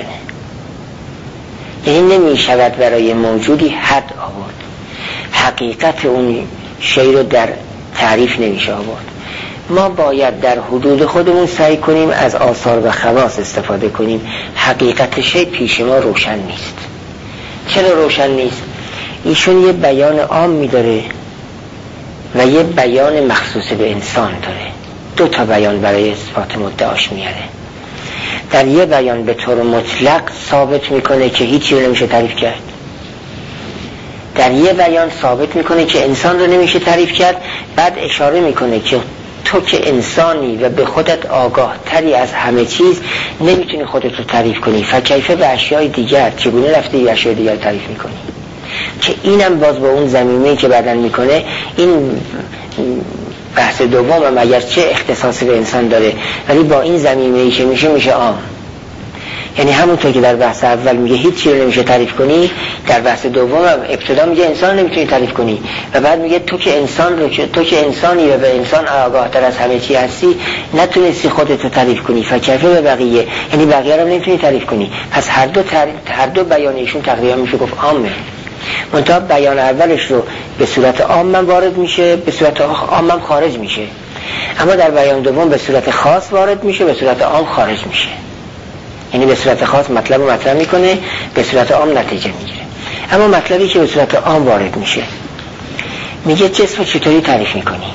یعنی نمی شود برای موجودی حد آورد، حقیقت اون شی رو در تعریف نمیشه آورد. ما باید در حدود خودمون سعی کنیم از آثار و خواص استفاده کنیم. حقیقت شی پیش ما روشن نیست. چرا روشن نیست؟ ایشون یه بیان عام می‌داره و یه بیان مخصوص به انسان داره. دو تا بیان برای اثبات مدعاش میاره. در یه بیان به طور مطلق ثابت میکنه که هیچی رو نمیشه تعریف کرد، در یه بیان ثابت میکنه که انسان رو نمیشه تعریف کرد، بعد اشاره میکنه که تو که انسانی و به خودت آگاه تری از همه چیز نمیتونی خودت رو تعریف کنی، فکیفه به اشیای دیگر، چگونه رفته به اشیای دیگر تعریف میکنی؟ که اینم باز با اون زمینه‌ای که بعدن میکنه، این بحث دوم اگر چه اختصاص به انسان داره ولی با این زمینه‌ای که میشه عام. یعنی همونطور که در بحث اول میگه هیچ چیزی رو نمیشه تعریف کنی، در بحث دوم ابتدا میگه انسان نمیتونی تعریف کنی و بعد میگه تو که انسانی و به انسان آگاه تر از همه چی هستی نتونستی خودت رو تعریف کنی، فکیفه به بقیه، یعنی بقیه رو نمیتونی تعریف کنی. پس هر دو بیانشون تقریبا میشه گفت عامه. منتها بیان اولش رو به صورت عام وارد میشه، به صورت عام خارج میشه، اما در بیان دوم به صورت خاص وارد میشه، به صورت عام خارج میشه. یعنی به صورت خاص مطلب رو مطرح میکنه، به صورت عام نتیجه میگیره. اما مطلبی که به صورت عام وارد میشه، میگه جسم رو چطوری تعریف میکنی؟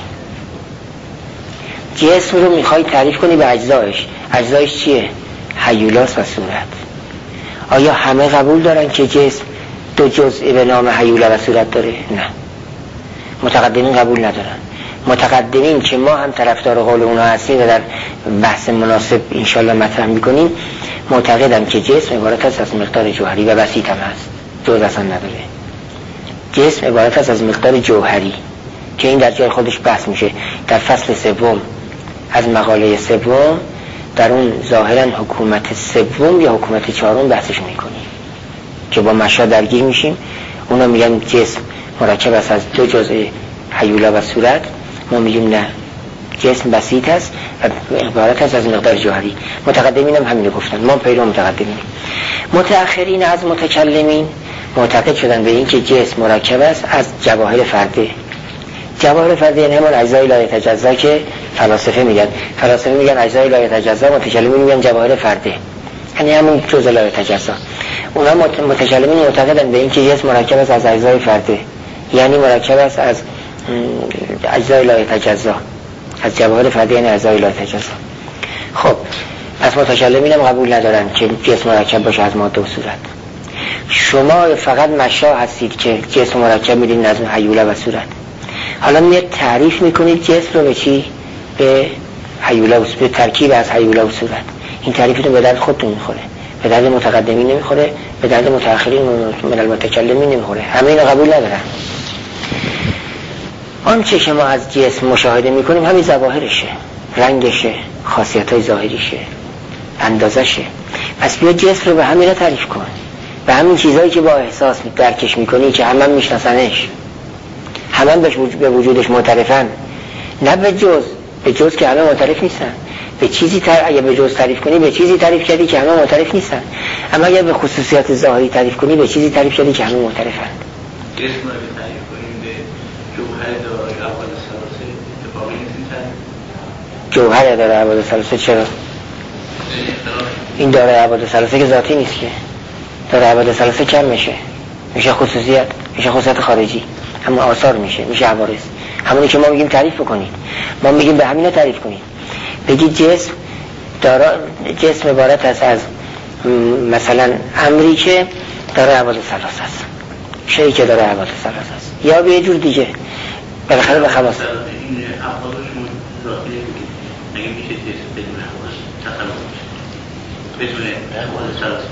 جسم رو میخوای تعریف کنی به اجزایش. اجزایش چیه؟ هیولاس و صورت. آیا همه قبول دارن که جسم دو جزء به نام هیولا و صورت داره؟ نه، متقدمین قبول ندارن. متقدمین که ما هم طرفدار قول اونها هستیم و در بحث مناسب انشالله مطرح میکنیم، معتقدم که جسم عبارت است از مقدار جوهری و بسیط هم هست، جز اصلا نداره. جسم عبارت است از مقدار جوهری که این در جای خودش بحث میشه در فصل سوم از مقاله سوم، در اون ظاهرا حکومت سوم یا حکومت چهارم بحثش میکنیم که با مشا درگیر میشیم. اونا میگن جسم مرکب است از دو جزء هیولا و صورت، ما میگیم نه، جسم بسیط است و عبارت است از مقدار جوهری. متقدمین هم همینو گفتن، ما پیرو متقدمین. متأخرین از متکلمین معتقد شدن به این که جسم مرکب است از جواهر فرده. جواهر فرده یعنی همون اجزای لا یتجزا که فلاسفه میگن. فلاسفه میگن اجزای لا یتجزا، متکلمین میگن جواهر فرده، یعنی همون جزء لا یتجزا. اونا متکلمین معتقدن به این که جسم مرکب است از اجزای فرده، یعنی مرکب است از اجزای لا یتجزا، از جواهر فرده یعنی اجزای لا یتجزا. خب پس متکلمین هم قبول ندارن که جسم مرکب باشه از ماده و صورت. شما فقط مشا هستید که جسم مرکب میدین نظم هیوله و صورت. حالا میاد تعریف میکنید جسم رو به چی؟ به هیوله و به ترکیب از هیوله و صورت. این تعریفتون به درد خودتون میخوره، به درد متقدمین نمیخوره، به درد متأخرین من المتکلمین نمیخوره. همه اینو قبول ندارن. آنچه که ما از جسم مشاهده میکنیم همین ظواهرشه، رنگشه، خاصیت‌های ظاهریشه، اندازشه. پس بیا جسم رو به همین تعریف کن، به همین چیزایی که با احساس درکش میکنی که همه میشناسنش، همه به وجودش معترفن، نه به جز که همه معترف نیستن. به چیزی اگه به جز تعریف کنی به چیزی تعریف کردی که همه معترف نیستن، اما اگه به خصوصیات ظاهری تعریف کنی به چیزی تعریف کردی که همه معترفن. جسم رو تعریف کنیم به جوهر دارای ابعاد ثلاثه اتفاقی نیست. جوهر دارای ابعاد ثلاثه چرا؟ این دارای ابعاد ثلاثه که ذاتی نیست که. دارای ابعاد ثلاثه کم میشه خصوصیت خارجی، اما آثار میشه عوارض. همونی که ما میگیم تعریف بکنید، ما میگیم به همینا تعریف کنید. بگید جسم عبارت است از مثلا امری که دارای ابعاد ثلاثه است، شیئی که دارای ابعاد ثلاثه است، یا به یه جور دیگه بالاخره به خواص. این ابعادشون ذاتی نمیگید، مگه میشه جسم بدون ابعاد تصور بشه؟ بدون ابعاد ثلاثه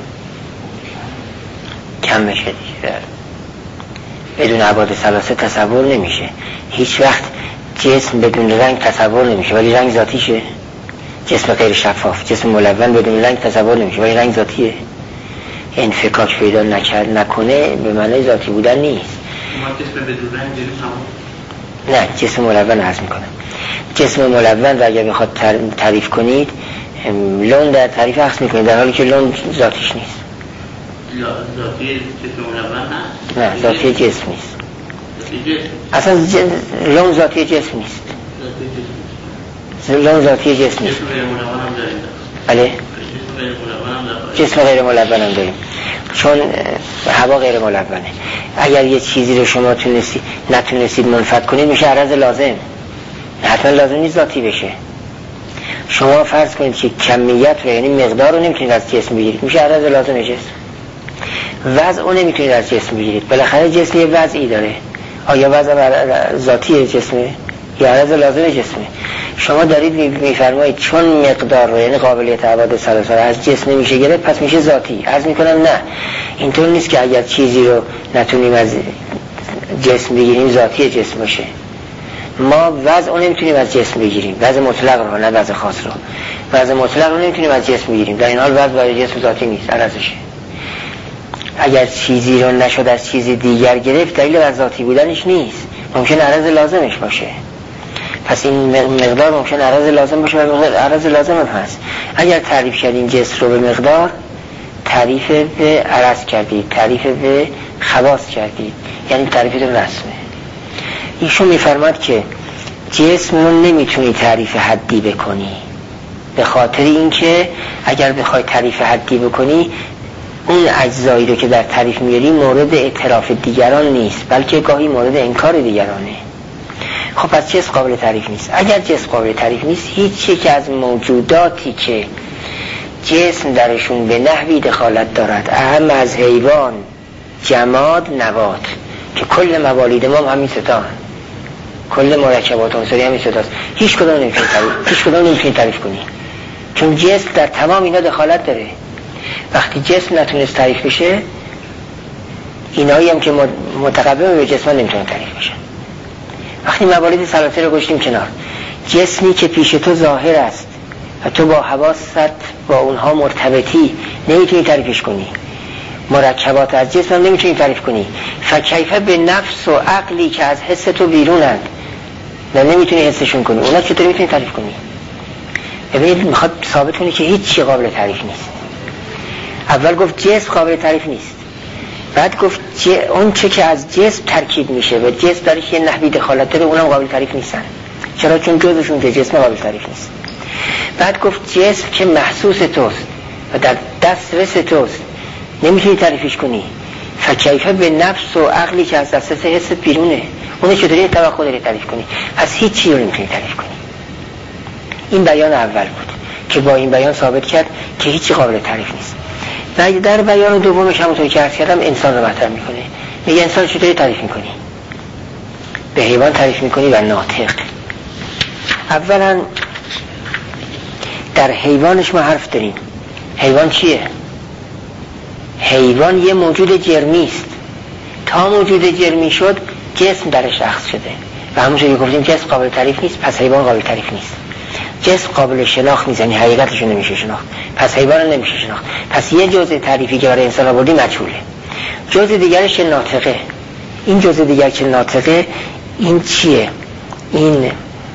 کم بشه دیگه. بدون ابعاد ثلاثه تصور نمیشه. هیچ وقت جسم بدون رنگ تصور نمیشه ولی رنگ ذاتیشه. جسم غیر شفاف، جسم ملون بدون رنگ تصور نمیشه ولی رنگ ذاتیه. انفکاک پیدا نکنه به معنی ذاتی بودن نیست. ما جسم بدون رنگ داریم نه، جسم ملون عرض میکنم. جسم ملون را اگر بخواد تعریف کنید لون در تعریف عکس میکنید، در حالی که لون ذاتیش نیست. ذاتی جسم ملون هست؟ نه، ذاتی جسم نیست. اصلا لون ذاتی جسم نیست. لون ذاتی جسم نیست. بله؟ جسم غیر ملون هم داریم، چون هوا غیر ملونه. اگر یه چیزی رو شما نتونستید منفعت کنید میشه عرض لازم، حتما لازم نیست ذاتی بشه. شما فرض کنید که کمیت رو یعنی مقدار رو نمیتونید از جسم بگیرید، میشه عرض لازم جسم. وضع رو نمیتونید از جسم بگیرید، بالاخره جسم یه وضعی داره. آیا وضع ذاتی جسمه یا عرض لازم جسمه؟ شما دارید میفرمایید چون مقدار رو یعنی قابلیت ابعاد ثلاثه از جسم نمیشه گرفت پس میشه ذاتی. عرض میکنم نه، اینطور نیست که اگر چیزی رو نتونیم از جسم بگیریم ذاتی جسم باشه. ما وضع رو نمیتونیم از جسم بگیریم، وضع مطلق رو، نه وضع خاص رو. وضع مطلق رو نمیتونیم از جسم بگیریم، در این حال وضع برای جسم ذاتی نیست، عرضشه. اگر چیزی رو نشد از چیزی دیگر گرفت دلیل بر ذاتی بودنش نیست، ممکن عرض لازمش باشه. پس این مقدار ممکن عرض لازم باشه و عرض لازم هم هست. اگر تعریف کردین جسم رو به مقدار، تعریف به عرض کردید، تعریف به خواص کردید، یعنی تعریفتون رسمه. ایشون میفرماد که جسم رو نمیتونی تعریف حدی بکنی، به خاطر اینکه اگر بخوای تعریف حدی بکنی اون اجزایی رو که در تعریف میاری مورد اعتراف دیگران نیست، بلکه گاهی مورد انکار دیگرانه. خب پس جسم قابل تعریف نیست. اگر جسم قابل تعریف نیست، هیچ یک از موجوداتی که جسم درشون به نحوی دخالت دارد، اهم از حیوان، جماد، نبات، که کل موالید ما همین ستان، کل مرکبات عنصری همین ستاست، هیچ کدوم نمیتونی تعریف کنی، چون جسم در تمام اینا دخالت داره. وقتی جسم نتونست تعریف بشه، اینایی هم که متقبل به جسم نمیتونن تعریف بشن. وقتی موالید ثلاثه رو گذاشتیم کنار، جسمی که پیش تو ظاهر است و تو با حواست با اونها مرتبطی، نمیتونی تعریفش کنی. مرکبات از جسم هم نمیتونی تعریف کنی. فکیفه به نفس و عقلی که از حس تو بیرونند، نه نمیتونی حسشون کنی، اونا چطوری میتونی تعریف کنی؟ ببینید میخواد ثابت کنه که هیچ چی قابل تعریف نیست. اول گفت جسم قابل تعریف نیست، بعد گفت اون چه که از جسم ترکیب میشه و جسم درش یه نحوی دخالت داره اونم قابل تعریف نیستن. چرا؟ چون جزشون که جسم قابل تعریف نیست. بعد گفت جسم که محسوس توست و در دسترس توست نمیتونی تعریفش کنی، فکیفه به نفس و عقلی که از دسترس حست بیرونه، اون چطوری توقع داری تعریف کنی؟ از هیچ چیزی رو نمیتونی تعریف کنی. این بیان اول بود که با این بیان ثابت کرد که هیچی قابل تعریف نیست. و در بیان دومش همونطور که عرض کردم انسان رو مطرح میکنه. میگه انسان چطوری تعریف میکنی؟ به حیوان تعریف میکنی و ناطق. اولا در حیوانش ما حرف داریم. حیوان چیه؟ حیوان یه موجود جرمی است. تا موجود جرمی شد جسم درش اخذ شده و همونجوری که گفتیم جسم قابل تعریف نیست، پس حیوان قابل تعریف نیست. جسم قابل شناخت نیست، یعنی حقیقتش نمیشه شناخت، پس حیوان نمیشه شناخت. پس یه جزء تعریفی که برای انسان آوردی مجهوله. جزء دیگرش ناطقه. این جزء دیگر که ناطقه این چیه؟ این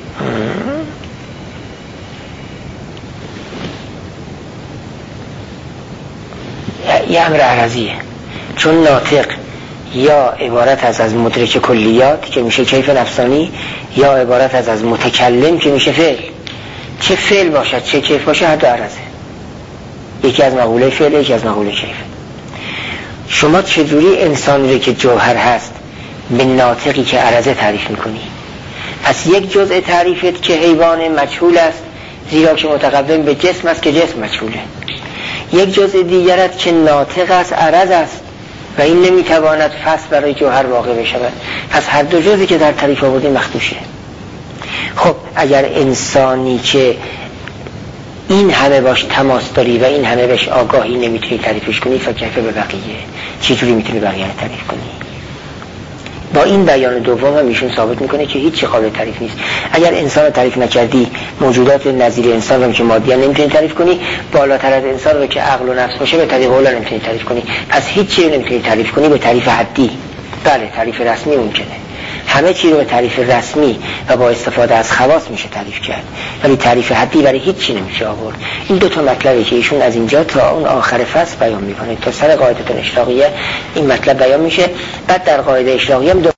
یه امر عرضیه، چون ناطق یا عبارت از مدرک کلیات که میشه کیف نفسانی، یا عبارت از متکلم که میشه فعل. چه فعل باشد چه کیف باشه هر دو عرضه، یکی از مقوله فعل یکی از مقوله کیف. شما چجوری انسانی رو که جوهر هست به ناطقی که عرضه تعریف میکنی؟ پس یک جزء تعریفت که حیوان مجهول است، زیرا که متقدم به جسم است که جسم مجهوله. یک جزء دیگرت که ناطق است، عرض است و این نمیتواند فصل برای جوهر واقع بشود. پس هر دو جزئی که در تعریف آوردیم مخدوشه. خب اگر انسانی که این همه باش تماس داری و این همه بهش آگاهی نمیتونی تعریفش کنی، فکیفه به بقیه، چجوری میتونی بقیه رو تعریف کنی؟ با این بیان دوم هم ایشون ثابت میکنه که هیچ قابل تعریف نیست. اگر انسان رو تعریف نکردی، موجودات نظیر انسان رو که مادیان نمیتونی تعریف کنی، بالاتر از انسان رو که عقل و نفس باشه به طریق اولا نمیتونی تعریف کنی. پس هیچ چیزی رو نمیتونی تعریف کنی به تعریف حدی. بله تعریف رسمی ممکنه، همه چی رو به تعریف رسمی و با استفاده از خواص میشه تعریف کرد، ولی تعریف حدی برای هیچ چی نمیشه آورد. این دو تا مطلبی که ایشون از اینجا تا اون آخر فصل بیان میکنه، تا سر قاعده اشراقیه این مطلب بیان میشه. بعد در قاعده اشراقیه هم